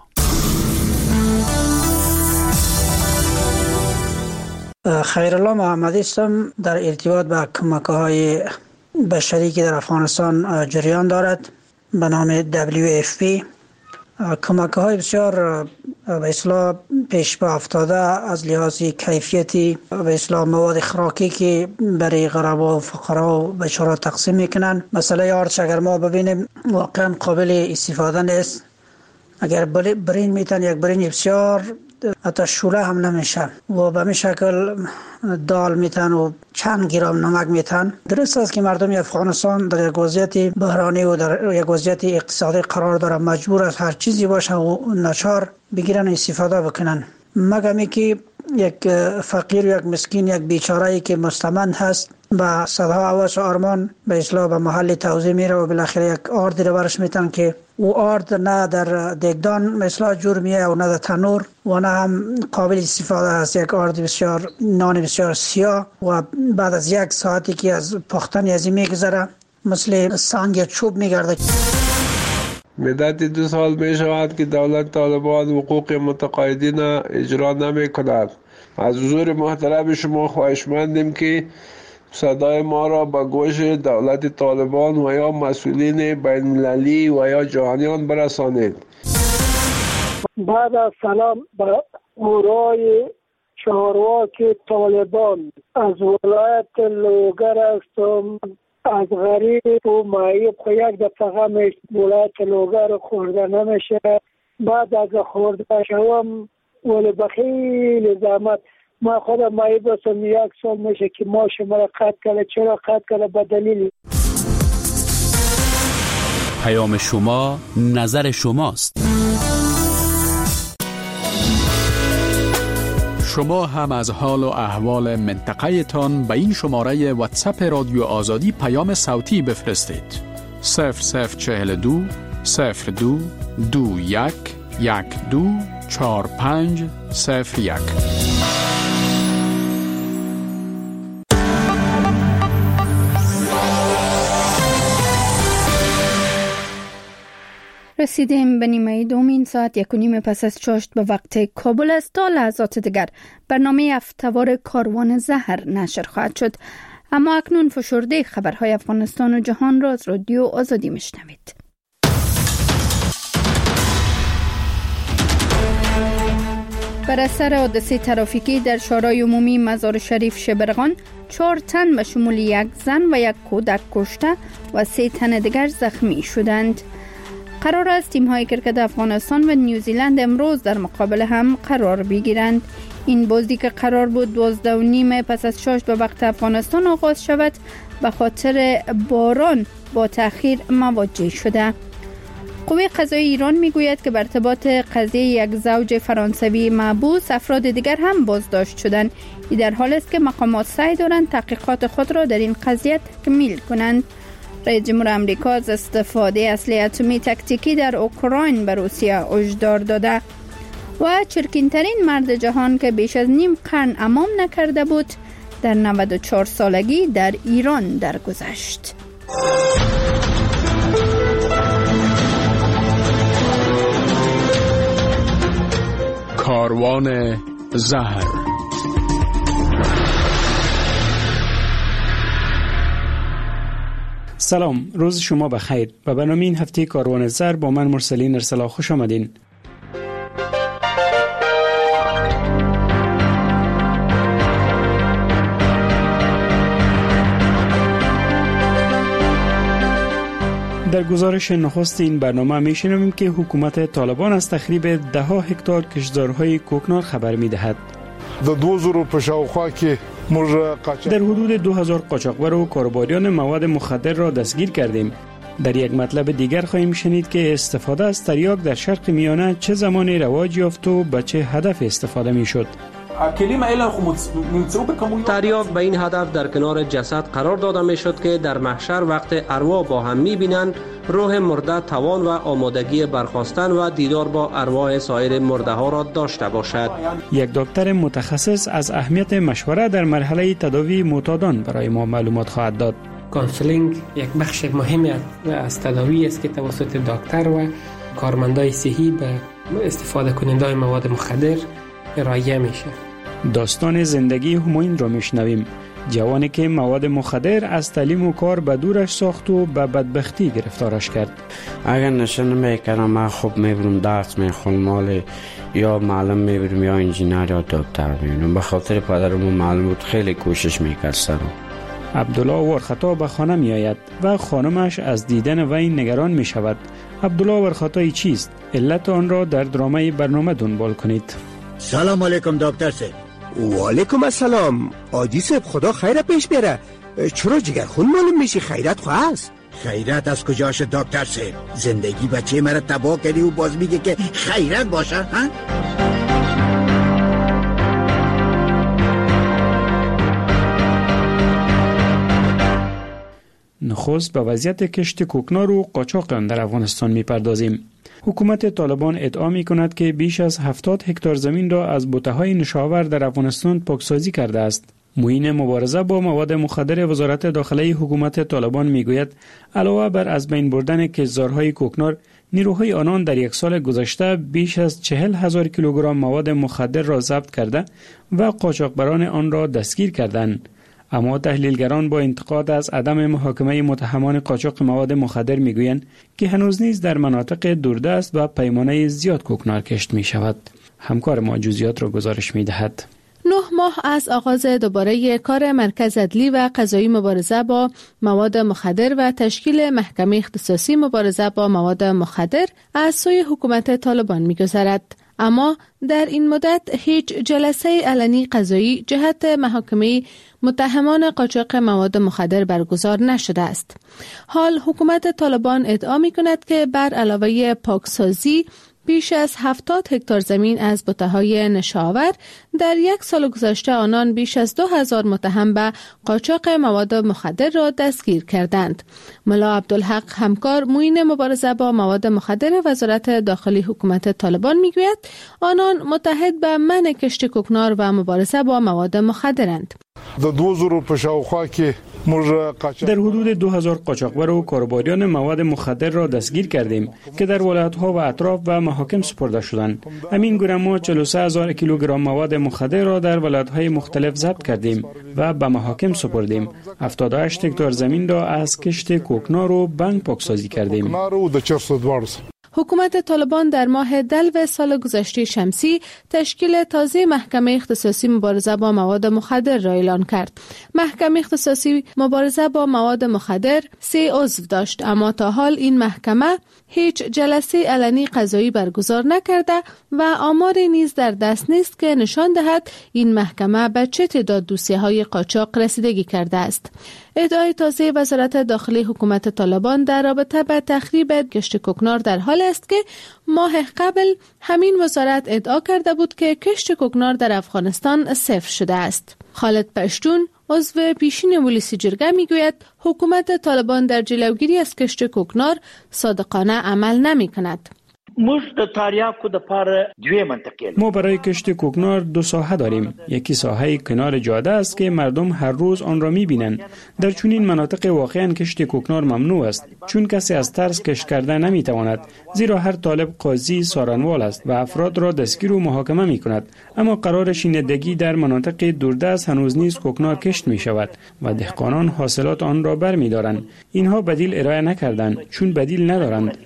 خیرالله محمدی هستم. در ارتباط به کمک‌های بشری که در افغانستان جریان دارد به نام دبلیو اف پی، کمک‌های بسیار به اصطلاح پیش به افتاده از لحاظ کیفیتی به اصطلاح مواد خوراکی که برای غربا و فقرا و بیچاره تقسیم میکنن. مسئله آرچ اگر ما ببینیم واقعا قابل استفاده نیست. اگر برین میتن یک برین بسیار حتی شوله هم نمیشه و به این شکل دال میتن و چند گرم نمک میتن. درست است که مردم افغانستان در یک وضعیت بحرانی و در یک وضعیت اقتصادی قرار دارن، مجبور است هر چیزی باشه و ناچار بگیرن استفاده بکنن. مگه که یک فقیر و یک مسکین، یک بیچاره‌ای که مستمند هست با صدها هواس و آرمان به اصطلاح به محل توزیع میره و بالاخره یک آردی رو برش میتن که او آرد نه در دیگدان مثلا جور میه و نه در تنور و نه هم قابل استفاده است. یک آرد بسیار نان بسیار سیاه و بعد از یک ساعتی که از پختن ازی میگذره مثل سنگ چوب میگرده.
مدت دو سال می شود که دولت طالبان حقوق متقاعدین اجرا نمی کند. از حضور محترم شما خواهشمندیم که صدای ما را به گوش دولت طالبان و یا مسئولین بین المللی و یا جهانیان برسانید.
بعد از سلام به اورای چهارواک طالبان از ولایت لوگر هستم. از غریب و معیب خو یک دفعه میش ولایت لوگر خورده نمیشه. بعد از خورده شوم ولی بخیل زحمت ما خودم معیب هستم. یک سال میشه که ما شما را قطع کرده. چرا قطع کرده؟ به دلیل
پیام شما نظر شماست.
شما هم از حال و احوال منطقه تان به این شماره واتساپ رادیو آزادی پیام صوتی بفرستید. صفر صفر چهل دو صفر دو دو یک یک دو چهار پنج صفر یک.
رسیدیم به نیمه دومین ساعت یک و نیم پس از چاشت به وقت کابل است. تا لحظات دیگر برنامه هفته‌وار کاروان زهر نشر خواهد شد. اما اکنون فشرده خبرهای افغانستان و جهان را از رادیو آزادی میشنوید. بر اثر حادثه ترافیکی در شارع عمومی مزار شریف شبرغان چهار تن به شمول یک زن و یک کودک کشته و سه تن دیگر زخمی شدند. قرار است تیم‌های کرکت افغانستان و نیوزیلند امروز در مقابل هم قرار بگیرند. این بازی که قرار بود دوازده و نیم پس از چاشت به وقت افغانستان آغاز شود، به خاطر باران با تأخیر مواجه شده. قوه قضایی ایران میگوید که بر ارتباط قضیه یک زوج فرانسوی محبوس افراد دیگر هم بازداشت شدند. این در حالی است که مقامات سعی دارند تحقیقات خود را در این قضیه تکمیل کنند. رئیس جمهور آمریکا از استفاده اسلحه اتمی تاکتیکی در اوکراین به روسیه هشدار داده و چرکین‌ترین مرد جهان که بیش از نیم قرن امام نکرده بود در نود و چهار سالگی در ایران درگذشت.
کاروان زهر.
سلام، روز شما بخیر. به برنامه این هفته کاروان زهر با من مرسلین ارسلا خوش آمدین. در گزارش نخست این برنامه میشنویم که حکومت طالبان از تخریب ده ها هکتار کشتزارهای کوکنار خبر میدهد. در حدود دو هزار قاچاقبر و کاروباریان مواد مخدر را دستگیر کردیم. در یک مطلب دیگر خواهیم شنید که استفاده از تریاک در شرق میانه چه زمانی رواج یافت و به چه هدف استفاده میشد.
تریاک به این هدف در کنار جسد قرار داده می شد که در محشر وقت ارواح با هم می بینند، روح مرده توان و آمادگی برخاستن و دیدار با ارواح سایر مرده ها را داشته باشد.
یک دکتر متخصص از اهمیت مشوره در مرحله تداوی معتادان برای ما معلومات خواهد داد.
کانسولینگ یک بخش مهمی از تداوی است که توسط دکتر و کارمندای صحی به استفاده کننده مواد مخدر ارائه میشه.
داستان زندگی همایون را میشنویم. جوانی که مواد مخدر از تعلیم و کار به دورش ساخت و به بدبختی گرفتارش کرد.
اگر نشه نمیکردم من خوب میبرم درس میخونم، مال یا معلم میبرم یا انجینر یا دکتر میبرم. به خاطر پدرم معلم بود خیلی کوشش میکرد سرم.
عبدالله ورخطا به خانه می آید و خانمش از دیدن وی نگران می شود. عبدالله ورخطایی چیست؟ علت آن را در درامه برنامه دنبال کنید.
سلام علیکم دکتر صاحب. و علیکم السلام. آجی صاحب خدا خیر پیش بیاره. چرا جگرخون معلوم میشی؟ خیرت خواه است؟ خیرت از کجاش دکتر صاحب؟ زندگی بچه مرا تباه کردی و باز میگه که خیرت باشه ها؟
نخست به وضعیت کشت کوکنار و قاچاق آن در افغانستان میپردازیم. حکومت طالبان ادعا می کند که بیش از هفتاد هکتار زمین را از بوته‌های نشاور در افغانستان پاکسازی کرده است. معین مبارزه با مواد مخدر وزارت داخلی حکومت طالبان می گوید علاوه بر از بین بردن کشتزارهای کوکنار، نیروهای آنان در یک سال گذشته بیش از چهل هزار کیلوگرم مواد مخدر را ضبط کرده و قاچاقبران آن را دستگیر کردند. اما تحلیلگران با انتقاد از عدم محاکمه متهمان قاچاق مواد مخدر میگویند که هنوز نیز در مناطق دوردست و پیمانه زیاد کوکنار کشت می شود. همکار ما جزئیات را گزارش می دهد.
نه ماه از آغاز دوباره کار مرکز عدلی و قضایی مبارزه با مواد مخدر و تشکیل محکمه اختصاصی مبارزه با مواد مخدر از سوی حکومت طالبان می‌گذرد. اما در این مدت هیچ جلسه علنی قضایی جهت محاکمه متهمان قاچاق مواد مخدر برگزار نشده است. حال حکومت طالبان ادعا می کند که بر علاوه پاکسازی بیش از هفتاد هکتار زمین از بوته‌های نشاور در یک سال گذشته آنان بیش از دو هزار متهم به قاچاق مواد مخدر را دستگیر کردند. ملا عبدالحق همکار معین مبارزه با مواد مخدر وزارت داخلی حکومت طالبان میگوید آنان متحد به منع کشت کوکنار و مبارزه با مواد مخدرند.
در حدود دو هزار قاچاقبر و کاروباریان مواد مخدر را دستگیر کردیم که در ولایت‌ها و اطراف به محاکم سپرده شدند. همین گونه ما چهل و سه هزار کیلوگرم مواد مخدر را در ولایت‌های مختلف ضبط کردیم و به محاکم سپردیم. هفتاد و هشت هکتار زمین را از کشت کوکنار و بنگ پاکسازی کردیم.
حکومت طالبان در ماه دلو سال گذشته شمسی تشکیل تازه محکمه اختصاصی مبارزه با مواد مخدر را اعلان کرد. محکمه اختصاصی مبارزه با مواد مخدر سه عضو داشت، اما تا حال این محکمه هیچ جلسه علنی قضایی برگزار نکرده و آماری نیز در دست نیست که نشان دهد این محکمه به چه تعداد دوسیه‌های قاچاق رسیدگی کرده است. ادعای تازه وزارت داخلی حکومت طالبان در رابطه با تخریب کشت کوکنار در حال است که ماه قبل همین وزارت ادعا کرده بود که کشت کوکنار در افغانستان صفر شده است. خالد پشتون عضو پیشین ولسی جرگه میگوید حکومت طالبان در جلوگیری از کشت کوکنار صادقانه عمل نمی کند.
ما برای کشت کوکنار دو ساحه داریم. یکی ساحه کنار جاده است که مردم هر روز آن را می‌بینند. در چنین مناطق واقعا کشت کوکنار ممنوع است، چون کسی از ترس کشت کردن نمی‌تواند، زیرا هر طالب قاضی سارنوال است و افراد را دستگیر و محاکمه می‌کند. اما قرار شیندگی در مناطق دوردست هنوز نیز کوکنار کشت می‌شود و دهقانان حاصلات آن را برمی‌دارند. اینها بدیل ارائه نکردند، چون بدیل ندارند.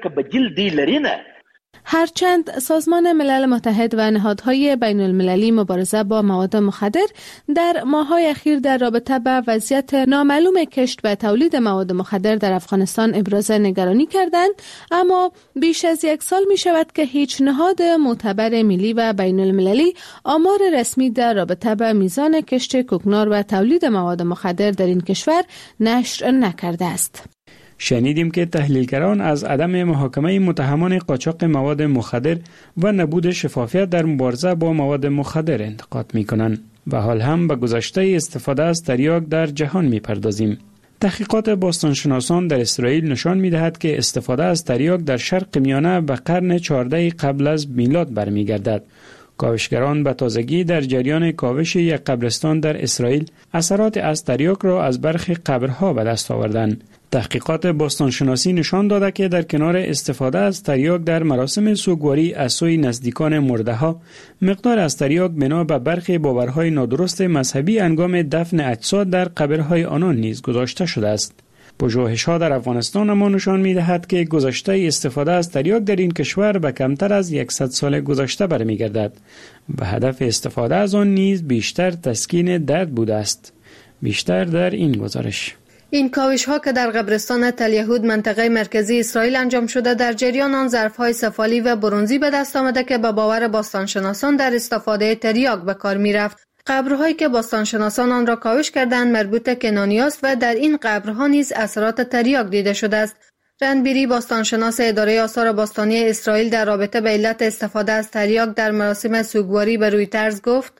هرچند سازمان ملل متحد و نهادهای بین المللی مبارزه با مواد مخدر در ماه‌های اخیر در رابطه با وضعیت نامعلوم کشت و تولید مواد مخدر در افغانستان ابراز نگرانی کردند، اما بیش از یک سال می شود که هیچ نهاد معتبر ملی و بین المللی آمار رسمی در رابطه با میزان کشت کوکنار و تولید مواد مخدر در این کشور نشر نکرده است.
شنیدیم که تحلیلگران از عدم محاکمه متهمان قاچاق مواد مخدر و نبود شفافیت در مبارزه با مواد مخدر انتقاد می‌کنند و حال هم به گذشته استفاده از تریاک در جهان می‌پردازیم. تحقیقات باستانشناسان در اسرائیل نشان می‌دهد که استفاده از تریاک در شرق میانه به قرن چهاردهم قبل از میلاد برمیگردد. کاوشگران به تازگی در جریان کاوش یک قبرستان در اسرائیل اثرات از تریاک را از برخی قبرها به دست آوردند. تحقیقات باستانشناسی نشان داده که در کنار استفاده از تریاک در مراسم سوگواری از سوی نزدیکان مرده‌ها، مقدار از تریاک بنا به برخی باورهای نادرست مذهبی هنگام دفن اجساد در قبرهای آنان نیز گذاشته شده است. پژوهش‌ها در افغانستان اما نشان می‌دهد که گذشته استفاده از تریاک در این کشور به کمتر از صد سال گذشته برمیگردد و هدف استفاده از آن نیز بیشتر تسکین درد بوده است. بیشتر در این گزارش.
این کاوش ها که در قبرستان تل یهود منطقه مرکزی اسرائیل انجام شده، در جریان آن ظرف های سفالی و برنزی به دست آمده که به باور باستانشناسان در استفاده تریاک به کار می رفت. قبرهایی که باستانشناسان آن را کاوش کردند مربوط کنانی است و در این قبرها نیز اثرات تریاک دیده شده است. رندبیری باستانشناس اداره آثار باستانی اسرائیل در رابطه به علت استفاده از تریاک در مراسم سوگواری به رویترز گفت: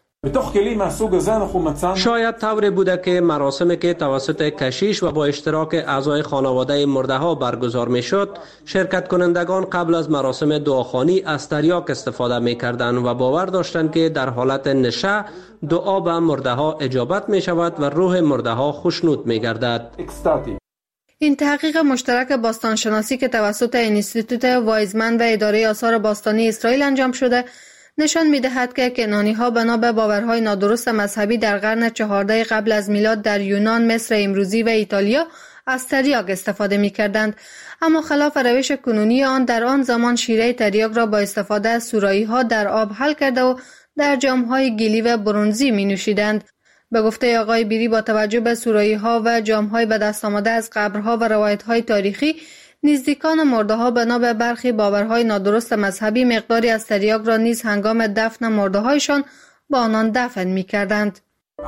شاید طوری بوده که مراسمی که توسط کشیش و با اشتراک اعضای خانواده مرده ها برگزار می شد، شرکت کنندگان قبل از مراسم دعاخوانی از تریاک استفاده می کردند و باور داشتند که در حالت نشه دعا به مرده ها اجابت می شود و روح مرده ها خوشنود می گردد.
این تحقیق مشترک باستانشناسی که توسط اینستیتوت وایزمن و اداره آثار باستانی اسرائیل انجام شده نشان می‌دهد که کنانی‌ها بنا به باورهای نادرست مذهبی در قرن چهاردهم قبل از میلاد در یونان، مصر امروزی و ایتالیا از تریاک استفاده می‌کردند، اما خلاف روش کنونی آن در آن زمان شیره تریاک را با استفاده از سورایی‌ها در آب حل کرده و در جام‌های گلی و برنزی می‌نوشیدند. به گفته آقای بیری با توجه به سورایی‌ها و جام‌های به دست آمده از قبرها و روایت‌های تاریخی، نزدیکان مرده‌ها بنا به برخی باورهای نادرست مذهبی مقداری از تریاک را نیز هنگام دفن مرده‌هایشان با آنان دفن می‌کردند.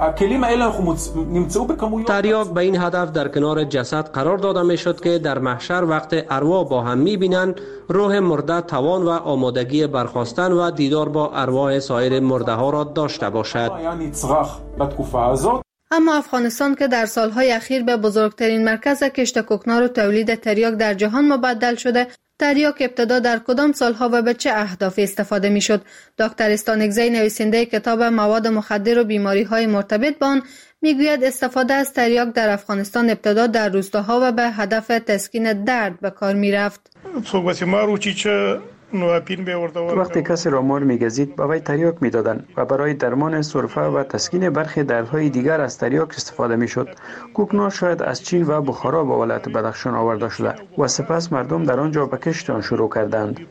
تریاک به این هدف در کنار جسد قرار داده می‌شد که در محشر وقت ارواح با هم می‌بینند، روح مرده توان و آمادگی برخاستن و دیدار با ارواح سایر مرده‌ها را داشته باشد.
اما افغانستان که در سالهای اخیر به بزرگترین مرکز کشت کوکنار و تولید تریاک در جهان مبدل شده، تریاک ابتدا در کدام سالها و به چه اهدافی استفاده میشد؟ دکتر استانگزی نویسنده کتاب مواد مخدر و بیماری‌های مرتبط با آن میگوید استفاده از تریاک در افغانستان ابتدا در روستاها و به هدف تسکین درد به کار میرفت.
وقتی کسی را مار میگزید به وی تریاک میدادند و برای درمان سرفه و تسکین برخی دردهای دیگر از تریاک استفاده میشد. کوکنار شاید از چین و بخارا به ولایت بدخشان آورده شده و سپس مردم در آنجا به کشت آن شروع کردند.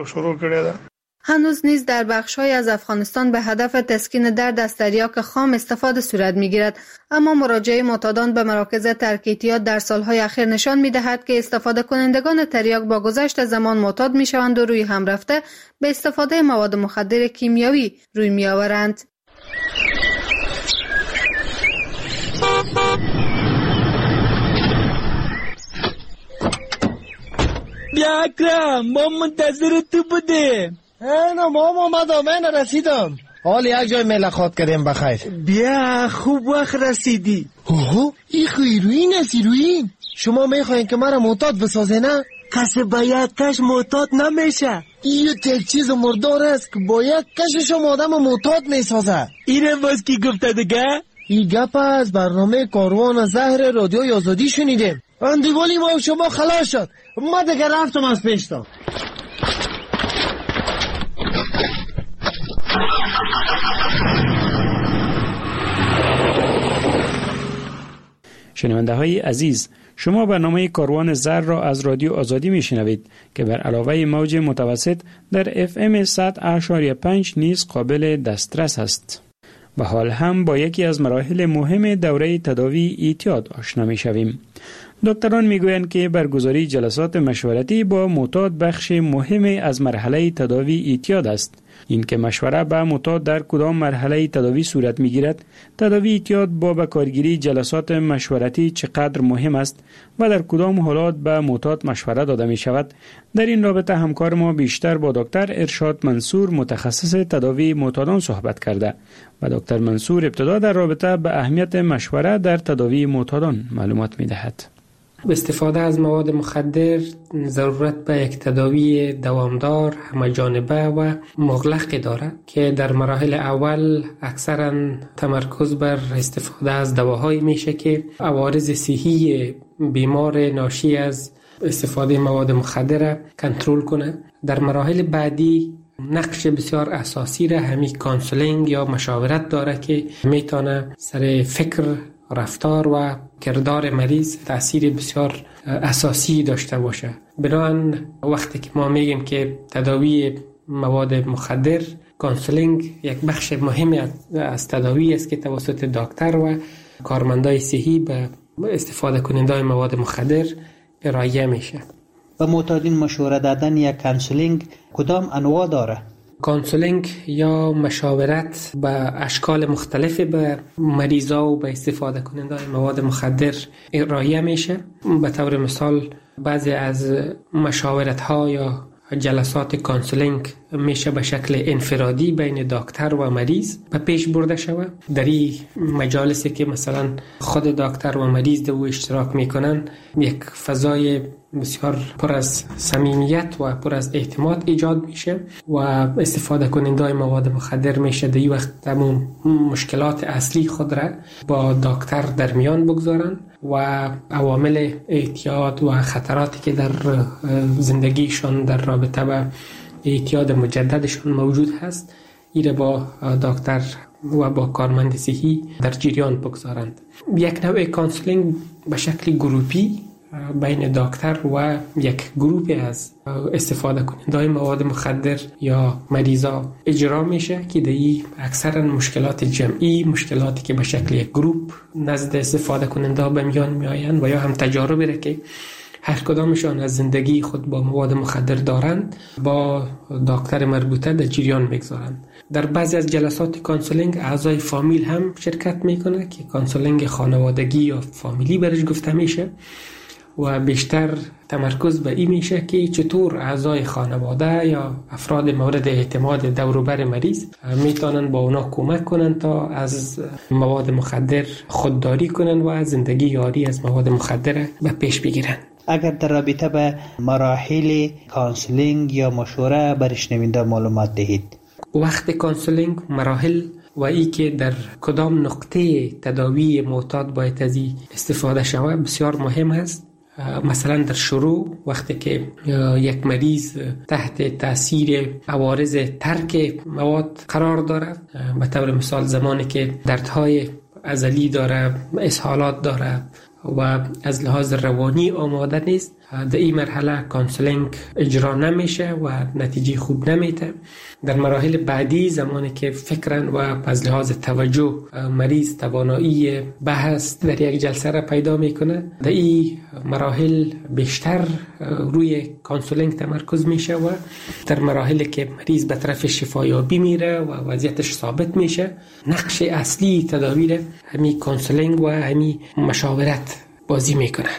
هنوز نیز در بخش‌های از افغانستان به هدف تسکین درد از تریاک خام استفاده صورت می‌گیرد، اما مراجعه معتادان به مراکز ترک اعتیاد در سالهای اخیر نشان می‌دهد که استفاده کنندگان تریاک با گذشت زمان معتاد می‌شوند و روی هم رفته به استفاده مواد مخدر کیمیایی روی می‌آورند.
بیا اکرم، ما منتظر تو بودیم.
اینا ما اومدم، من رسیدم. حال یک جای ملاقات کردیم بخیر.
بیا خوب وقت رسیدی.
اوه این هیروین است هیروین. شما میخواین که مرا معتاد بسازه نه؟
کسی باید کش معتاد نمیشه.
این یک چیز مردار است که باید کشش آدم معتاد میسازه.
اینه باز کی گفته دیگه؟
این گپ از برنامه کاروان زهر رادیوی آزادی شنیدیم. اندیوالی ما شما خلاص شد. ما دیگه رفتم از پیشتم.
شنونده های عزیز، شما برنامه کاروان زر را از رادیو آزادی می شنوید که بر علاوه موج متوسط در اف ام صد و پنج نیز قابل دسترس است. و حال هم با یکی از مراحل مهم دوره تداوی اعتیاد آشنا می شویم. دکتران می گویند که برگزاری جلسات مشورتی با معتاد بخش مهم از مرحله تداوی اعتیاد است. این که مشوره به معتاد در کدام مرحله تداوی صورت می گیرد، تداوی اعتیاد با بکارگیری جلسات مشورتی چقدر مهم است و در کدام حالات به معتاد مشوره داده می شود. در این رابطه همکار ما بیشتر با دکتر ارشاد منصور متخصص تداوی معتادان صحبت کرده و دکتر منصور ابتدا در رابطه به اهمیت مشوره در تداوی معتادان معلومات می دهد.
استفاده از مواد مخدر ضرورت به یک تداوی دوامدار، همه‌جانبه و مغلق دارد که در مراحل اول اکثرا تمرکز بر استفاده از دواهایی میشه که عوارض صحی بیمار ناشی از استفاده مواد مخدر کنترل کنه. در مراحل بعدی نقش بسیار اساسی را همین کانسولینگ یا مشاورت داره که میتونه سر فکر، رفتار و کردار مریض تأثیر بسیار اساسی داشته باشه. بنابراین وقتی که ما میگیم که تداوی مواد مخدر، کانسولینگ یک بخش مهمی از تداوی است که توسط دکتر و کارمندای صحی به استفاده کننده مواد مخدر ارائه میشه.
و معتادین مشوره دادن یا کانسولینگ کدام انواع داره؟
کانسولینگ یا مشاورت به اشکال مختلفی به مریضا و به استفاده کننده مواد مخدر ارائه میشه. به طور مثال بعضی از مشاورت ها یا جلسات کانسولینگ میشه به شکل انفرادی بین دکتر و مریض به پیش برده شود. در این مجالسی که مثلا خود دکتر و مریض دو اشتراک میکنن، یک فضای بسیار پر از صمیمیت و پر از اعتماد ایجاد میشه و استفاده کننده مواد مخدر میشه در این وقت تمام مشکلات اصلی خود را با دکتر در میان بگذارن و عوامل اعتیاد و خطراتی که در زندگیشان در رابطه با اعتیاد مجددشون موجود هست ایره با دکتر و با کارمند صحی در جریان بگذارند. یک نوع کانسولینگ به شکل گروپی بین دکتر و یک گروپ از استفاده کننده مواد مخدر یا مریضا اجرا میشه که دی اکثرا مشکلات جمعی، مشکلاتی که به شکل یک گروپ نزد استفاده کننده به میان میآیند و یا هم تجاربی را که هر کدامشان از زندگی خود با مواد مخدر دارند با دکتر مربوطه در جریان میگذارند. در بعضی از جلسات کانسولینگ اعضای فامیل هم شرکت میکنه که کانسولینگ خانوادگی یا فامیلی برش گفته میشه و بیشتر تمرکز به این میشه که چطور اعضای خانواده یا افراد مورد اعتماد دور و بر مریض میتونن با اونا کمک کنن تا از مواد مخدر خودداری کنن و زندگی یاری از مواد مخدر به پیش بگیرن.
اگر در رابطه به مراحل کانسلینگ یا مشوره بر شنونده معلومات دهید.
وقت کانسلینگ، مراحل و ای که در کدام نقطه تداوی معتاد باید از استفاده شود بسیار مهم است. مثلا در شروع وقتی که یک مریض تحت تاثیر عوارض ترک مواد قرار دارد، به طور مثال زمانی که دردهای عضلی داره، اسهالات داره و از لحاظ روانی آماده نیست، در این مرحله کانسلینگ اجرا نمیشه و نتیجه خوب نمیده. در مراحل بعدی زمانی که فکرن و از لحاظ توجه مریض توانایی بحث در یک جلسه را پیدا میکنه، در این مراحل بیشتر روی کانسلینگ تمرکز میشه و در مراحلی که مریض به طرف شفایابی میره و وضعیتش ثابت میشه، نقش اصلی تداوی را همین کانسلینگ و همین مشاورت بازی میکنه.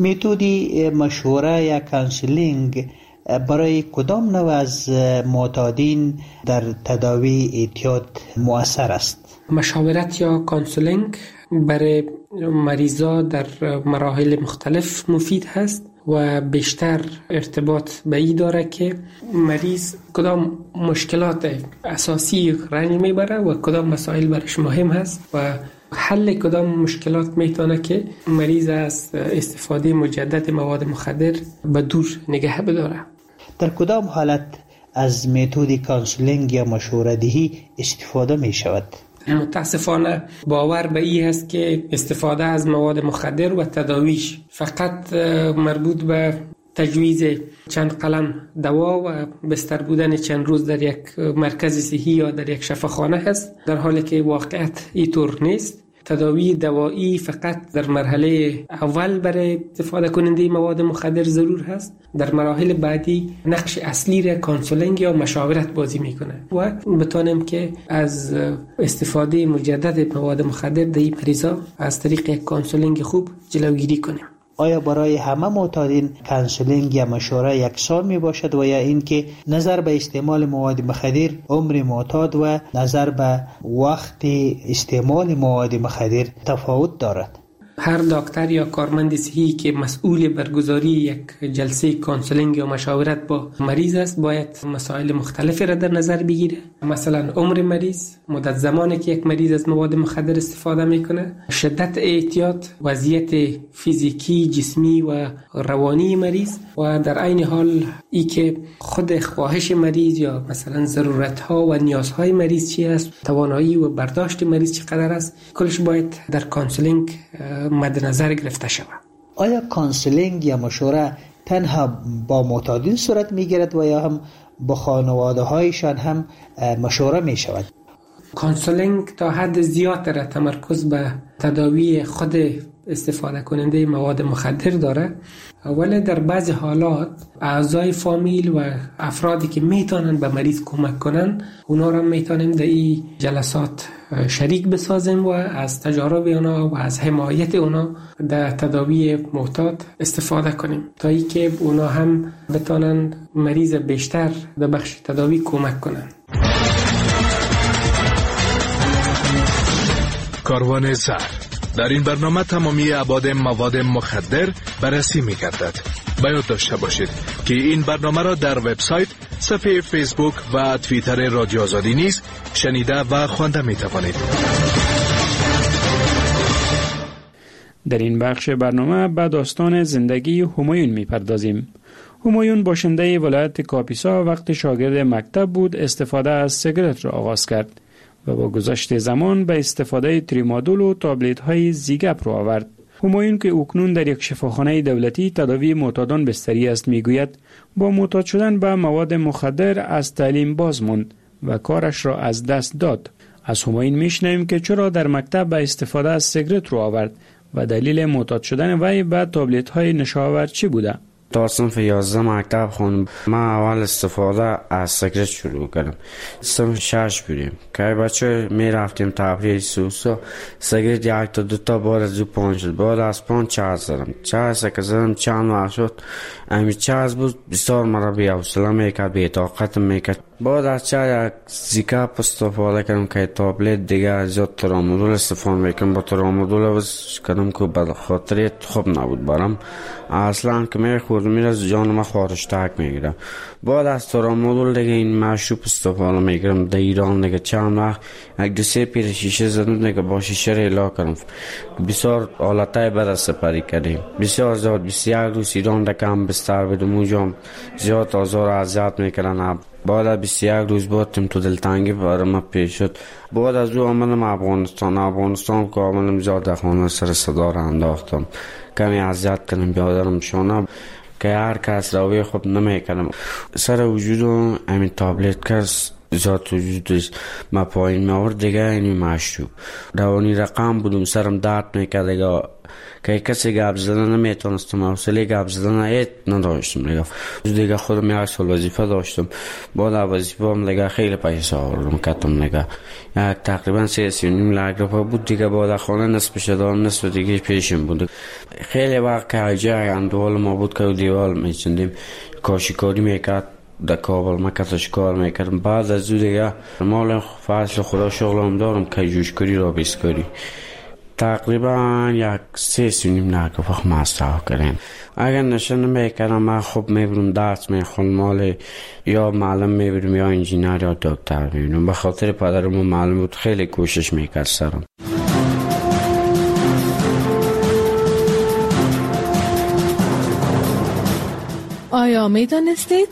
متدی مشوره یا کانسلینگ برای کدام نوع از معتادین در تداوی اعتیاد مؤثر است؟
مشاورت یا کانسلینگ برای مریضا در مراحل مختلف مفید هست و بیشتر ارتباط به این داره که مریض کدام مشکلات اساسی رنج میبره و کدام مسائل برش مهم هست و حل کدام مشکلات میتونه که مریض از استفاده مجدد مواد مخدر به دور نگه بداره.
در کدام حالت از متد کانسلینگ یا مشوره دهی استفاده می شود؟
متاسفانه باور به این هست که استفاده از مواد مخدر و تداویش فقط مربوط به تجویز چند قلم دوا و بستر بودن چند روز در یک مرکز صحی یا در یک شفاخانه هست، در حالی که واقعیت اینطور نیست. تداوی دوایی فقط در مرحله اول برای استفاده کننده مواد مخدر ضرور هست. در مراحل بعدی نقش اصلی را کانسلینگ یا مشاورت بازی میکنه و بتانیم که از استفاده مجدد مواد مخدر در این مریضا از طریق کانسلینگ خوب جلوگیری کنیم.
آیا برای همه معتادین کانسلینگ یا مشوره یکسان می باشد و یا اینکه نظر به استعمال مواد مخدر، عمر معتاد و نظر به وقت استعمال مواد مخدر تفاوت دارد؟
هر دکتر یا کارمند صحی که مسئول برگزاری یک جلسه کانسلینگ یا مشاورت با مریض است باید مسائل مختلفی را در نظر بگیره. مثلا عمر مریض، مدت زمانی که یک مریض از مواد مخدر استفاده میکنه، شدت اعتیاد، وضعیت فیزیکی، جسمی و روانی مریض و در عین حال ای که خود خواهش مریض یا مثلا ضرورت ها و نیازهای مریض چی است، توانایی و برداشت مریض چقدر است، کلش باید در کانسلینگ مد نظر گرفته شود.
آیا کانسلینگ یا مشوره تنها با معتادین صورت میگیرد و یا هم با خانواده هایشان هم مشوره می شود؟
کانسلینگ تا حد زیاد را تمرکز به تداوی خود استفاده کننده مواد مخدر داره، ولی در بعض حالات اعضای فامیل و افرادی که میتونن به مریض کمک کنن اونا را میتونیم در این جلسات شریک بسازیم و از تجارب اونا و از حمایت اونا در تداوی معتاد استفاده کنیم تا ای که اونا هم بتونن مریض بیشتر در بخش تداوی کمک کنن.
کاروان زهر در این برنامه تمامی ابعاد مواد مخدر بررسی می‌گردد. باید داشته باشید که این برنامه را در وبسایت، صفحه فیسبوک و توییتر رادیو آزادی نیز شنیده و خوانده می‌توانید.
در این بخش برنامه به داستان زندگی همایون می‌پردازیم. همایون باشنده ولایت کاپیسا وقتی شاگرد مکتب بود استفاده از سیگارت را آغاز کرد و با گذشت زمان به استفاده تریمادول و تابلت های زیگپ رو آورد. همایون که اکنون در یک شفاخانه دولتی تداوی معتادان بستری است میگوید با معتاد شدن به مواد مخدر از تعلیم باز ماند و کارش را از دست داد. از همایون میشنویم که چرا در مکتب به استفاده از سیگارت رو آورد و دلیل معتاد شدن وی به تابلت های نشاور چی بوده.
تا صنف یازده مکتب خوندم. من اول استفاده از سیگرت شروع کردم. صنف شش بودیم که بچه می رفتیم تفریح سوسا، سیگرت یک تا دو تا بعد از دو پنج شد. بعد از پنج چهار زدم. چهار سکه زدم چند وقت شد. امی چهار بود بسیار مرا بی حوصله میکرد، بی طاقت میکرد. بعد از چهار یک زیکاپ استفاده کردم که تابلت دیگه زیاد ترامادول استفاده میکنم. با ترامادول بس کردم که به خاطر خوب نبود برام. اصلا که میخوردم میره از جان ما خارشتک میگیرم. بعد از ترامادول دیگه این مشروب استفاده میکنم. در ایران دیگه چند وقت یک دو سه پیر شیشه زدم دیگه با شیشه ریلا کردم. بسیار حالتای بد سپری کردیم. بسیار زیاد بسیار روز ایران دیگه هم بستر بدم اونجا زیاد آزار اذیت میکردن. بعد از بیست و یک روز بودم تو دلتنگی برای ما پیش شد. بعد از او آمدم افغانستان. افغانستان که آمدم زیاد در خانه سر صدا را انداختم. کمی اذیت کردم بیادرم شانه که هر کس روی خوب نمیکردم. سر وجودم همین تابلت کس زیاد وجودش ما پایین میورد دیگه. این مشروب روانی رقم بودم، سرم درد میکرد دیگه که کسی گپ زدن نمیتونستم، حوصله گپ زدن ایت نداشتم دیگه. دیگه خودم یک سال وظیفه داشتم. بعد از وظیفه هم دیگه خیلی پیسه آوردم کردم دیگه. یک تقریبا سه سی و نیم لاک روپیه بود دیگه. بعد خانه نصفش دادم، نصف دیگه پیشم بود. خیلی وقت که جای اندوال ما بود که دیوال میچندیم کاشیکاری میکرد در کابل. ما کتاش کار میکردم. بعد از او دیگه مال فصل خدا شغلم دارم که جوشکاری را بیسکاری. تقریبا یک سه سی و نیم لاک روپیه مصرف کردیم. اگر نشه نمیکردم من خوب میبرم درس میخوندم، مال یا معلم میبرم یا انجینر یا دکتر میبرم. به خاطر پدرم و معلم بود خیلی کوشش میکرد سرم.
آیا میدانستید؟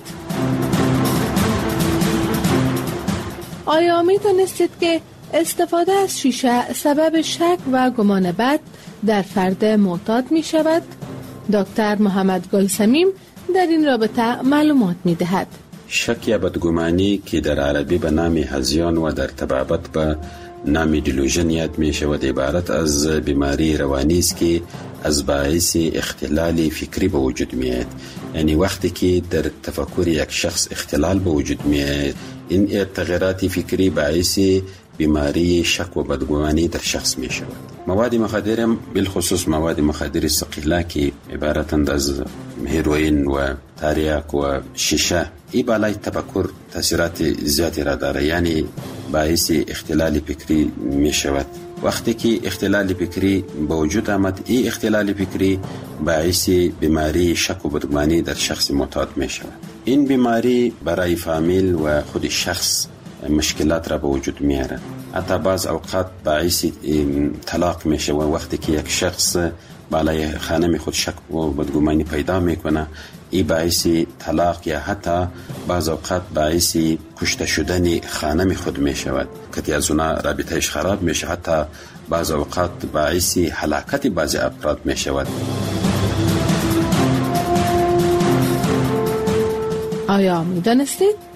آیا میدانستید که استفاده از شیشه سبب شک و گمان بد در فرد معتاد می شود؟ دکتر محمد گلسمیم در این رابطه معلومات می دهد.
شک یا بدگمانی که در عربی به نام هذیان و در طبابت به نام دیلوژن یاد می شود عبارت از بیماری روانی است که از باعث اختلال فکری به وجود می آید. یعنی وقتی که در تفکر یک شخص اختلال به وجود می آید، این تغییرات فکری باعث بیماری شک و بدگمانی در شخص می شود. مواد مخدر بالخصوص مواد مخدر ثقیله که عبارتند از هیروئین و تریاک و شیشه، این بالای تفکر تاثیرات زیادی را داره، یعنی باعث اختلال فکری می شود. وقتی که اختلال فکری به وجود آمد، این اختلال فکری باعث بیماری شک و بدگمانی در شخص معتاد می شود. این بیماری برای فامیل و خود شخص مشکلات را به وجود میاره. حتی بعض اوقات باعث طلاق میشه و وقتی که یک شخص بالای خانم خود شک و بدگمانی پیدا میکنه، این باعث طلاق یا حتی بعض اوقات باعث کشته شدن خانم خود میشود که از اونها رابطهش خراب میشه. حتی بعض اوقات باعث هلاکت بعضی افراد میشود.
آیا میدانستید؟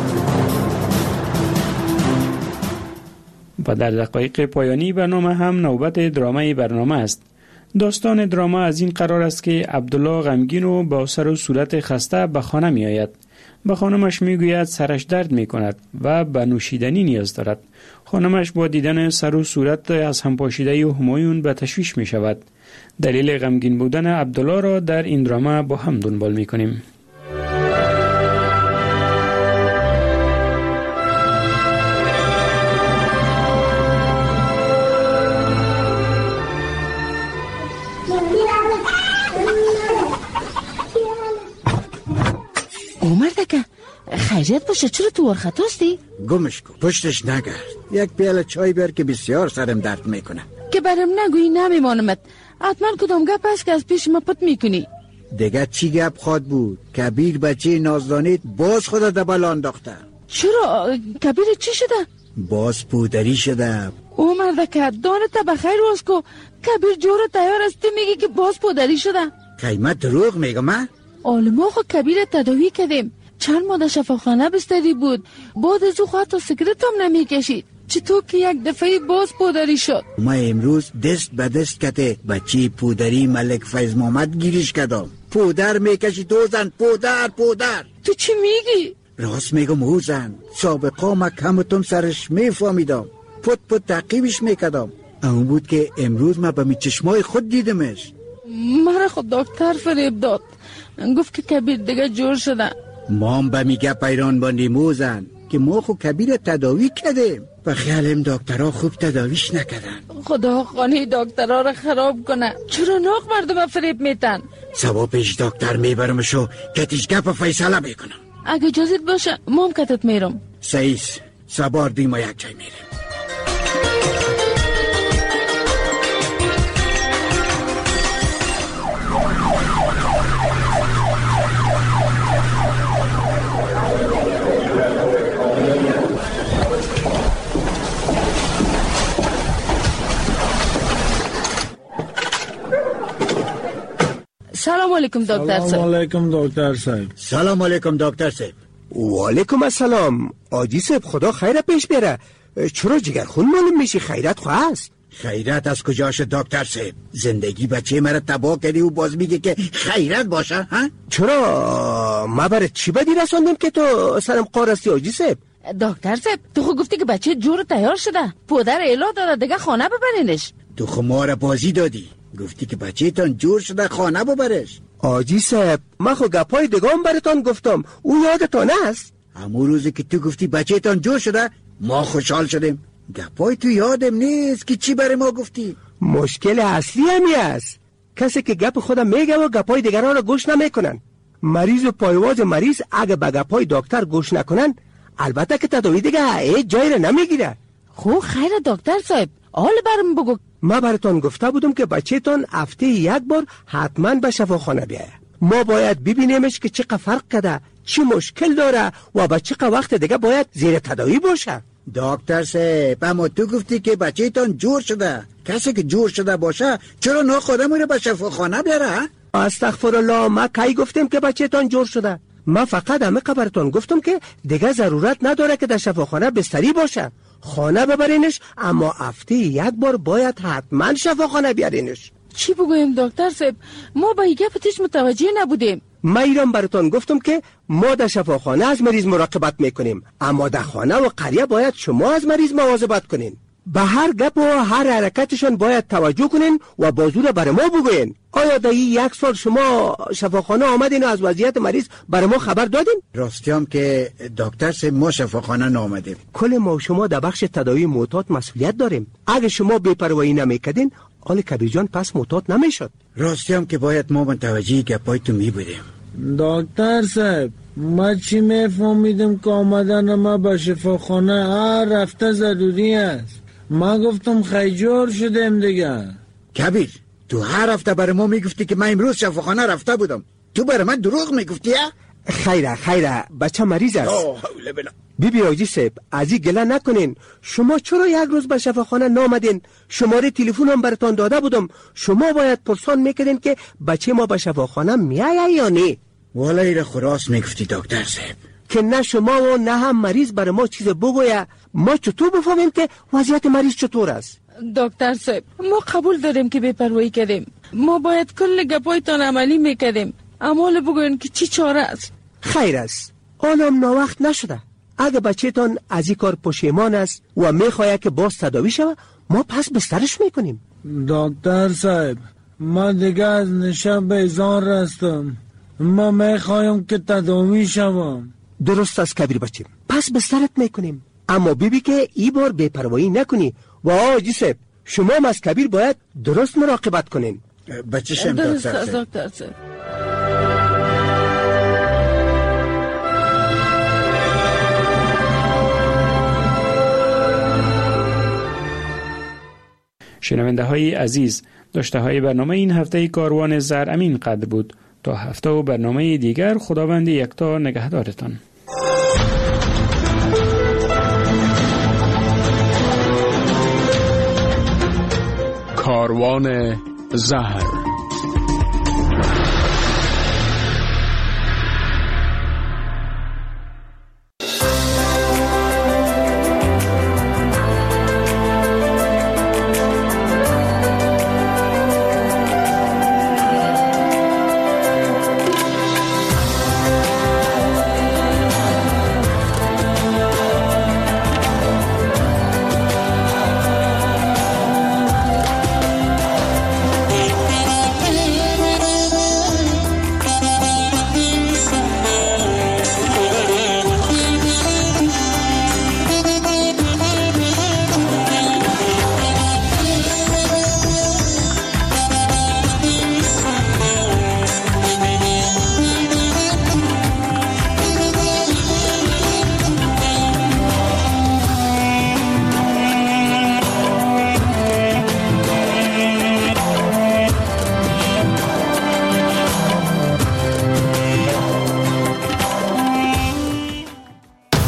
و در دقایق پایانی برنامه هم نوبت درامای برنامه است. داستان دراما از این قرار است که عبدالله غمگین و با سر و صورت خسته به خانه می آید. به خانمش می گوید سرش درد می کند و به نوشیدنی نیاز دارد. خانمش با دیدن سر و صورت از هم پاشیده همایون به تشویش می شود. دلیل غمگین بودن عبدالله را در این دراما با هم دنبال می کنیم.
مرده خیریت باشه، چرا تو ورخطاستی؟
گمش کن، پشتش نگرد. یک پیاله چای بیار که بسیار سرم درد میکنه.
که برم نگویی نمیمانمت. حتما کدام گپ است که از پیش ما پت میکنی.
دیگه چی گپ خواد بود؟ کبیر بچه نازدانید باز خود دبل انداخته.
چرا؟ کبیر چی شده؟
باز پودری شده.
او مرده که دانت بخیر باز کو. کبیر جور تیار است میگی که باز پودری شده.
قیمت دروغ میگم من؟
آلما خو کبیر تداوی کردیم. چند ماه شفاخانه بستری بود. بعد از او خواهد تا سیگرت هم نمی کشید. چطور که یک دفعه باز پودری شد؟
ما امروز دست به دست کته بچه پودری ملک فیض محمد گیرش کردم. پودر میکشی تو زن، پودر پودر.
تو چی میگی؟
راست میگم او زن، سابقا ما کمتون سرش میفهمیدم، پت پت تعقیبش میکدم. اون بود که امروز ما به می چشمای خود دیدمش.
مرا خود دکتر فریب داد، گفت که کبیر دیگه جور شده.
ما هم به میگه پیران باندیم او زن که ما خود کبیر تداوی کردیم و خیالیم دکترها خوب تداویش نکردن.
خدا خانه دکترها را خراب کنه، چرا ناق مردم فریب میتن؟
سبا پیش دکتر میبرمشو که تیش گپ فیصله میکنم.
اگه اجازت باشه ما هم کتت میرم.
سیس سبار دیم و یک جای میریم.
سلام علیکم دکتر صاحب.
سلام علیکم دکتر صاحب.
سلام علیکم دکتر صاحب. و علیکم السلام. آجی صاحب خدا خیر پیش بره. چرا جگر خون معلوم میشی؟ خیرت خواست؟ خیرت از کجاش دکتر صاحب؟ زندگی بچه مرا تباه کردی و باز میگه که خیرت باشه ها؟ چرا ما برای چی بدی رساندیم که تو سرم قارستی آجی صاحب؟
دکتر صاحب تو خود گفتی که بچه جور تیار شده، پدر اعلا داده دیگه خانه ببرینش.
تو خود ما را بازی دادی، گفتی که بچه تان جور شده خانه ببرش. آجی صاحب من خود گپای دگام براتان گفتم، او یادتان است؟ همون روزی که تو گفتی بچه تان جور شده ما خوشحال شدیم. گپای تو یادم نیست که چی برای ما گفتی. مشکل اصلی همی است، کسی که گپ خودم میگه و گپای دیگران را گوش نمیکنن. مریض و پایواز مریض اگه به گپای دکتر گوش نکنن البته که تداوی دیگه هیچ جایی را نمیگیره.
خب خیر دکتر صاحب حال برم بگو.
ما براتون گفته بودم که بچه تان هفته یک بار حتما به شفاخانه بیایه. ما باید ببینیمش که چقدر فرق کرده، چی مشکل داره و به چقدر وقت دیگه باید زیر تداوی باشه. دکتر صاحب اما تو گفتی که بچه تان جور شده. کسی که جور شده باشه چرا نه خودم میره به شفاخانه بیاره؟ استغفرالله، ما کی گفتیم که بچه تان جور شده؟ ما فقط همه خبرتون گفتم که دیگه ضرورت نداره که در شفاخانه بستری باشه. خانه ببرینش، اما هفته یک بار باید حتما شفاخانه بیارینش.
چی بگویم دکتر صاحب؟ ما با ایگه پتیش متوجه نبودیم.
ما ایران براتون گفتم که ما در شفاخانه از مریض مراقبت میکنیم، اما در خانه و قریه باید شما از مریض مواظبت کنین. به هر گپ و هر حرکتشون باید توجه کنین و بازور برای ما بگوین. آیا در یک سال شما شفاخانه آمدین و از وضعیت مریض برای ما خبر دادین؟ راستی هم که دکتر صاحب ما شفاخانه نامدیم. کل ما شما در بخش تداوی معتاد مسئولیت داریم. اگه شما بی‌پروایی نمیکردین آل کبیر جان پس معتاد نمیشد. راستی هم که باید ما متوجه گپای تو می بودیم.
دکتر صاحب ما چی میفهمیدم که آمدن ما به شفاخانه هر رفته ضروری است. ما گفتم خیجور شدیم دیگه.
کبیر تو هر هفته برای ما میگفتی که من امروز شفاخانه رفته بودم، تو برای من دروغ میگفتی؟ خیره خیره بچه مریض است. بیبی آجی صاحب از این گله نکنین. شما چرا یک روز به شفاخانه نامدین؟ شماره تلفن هم براتون داده بودم، شما باید پرسان میکردین که بچه ما به شفاخانه میایه یا نه. والا ایره خراس میگفتی دکتر صاحب که نه شما و نه هم مریض برای ما چیز بگویه. ما چطور بفهمیم که وضعیت مریض چطور است؟
دکتر صاحب ما قبول داریم که بی‌پروایی کردیم، ما باید کل گپایتان عملی میکردیم، اما بگوین که چی چاره است.
خیر است، آنم ناوقت نشده. اگه بچه تان از این کار پشیمان است و میخواهد که باز تداوی شود ما پس بسترش میکنیم.
دکتر صاحب ما دیگه از نشه بیزار رستم، ما میخوایم که تداوی شوم.
درست است کبیر بچه، پس بسترت میکنیم، اما بیبی که ای بار بی‌پروایی نکنی. و آجی صاحب شما هم از کبیر باید درست مراقبت کنین. بچه شم دکتر صاحب.
شنونده های عزیز، داشته های برنامه این هفته کاروان زر امین قدر بود. تا هفته و برنامه دیگر خداوند یکتا نگهدارتان.
کاروان زهر.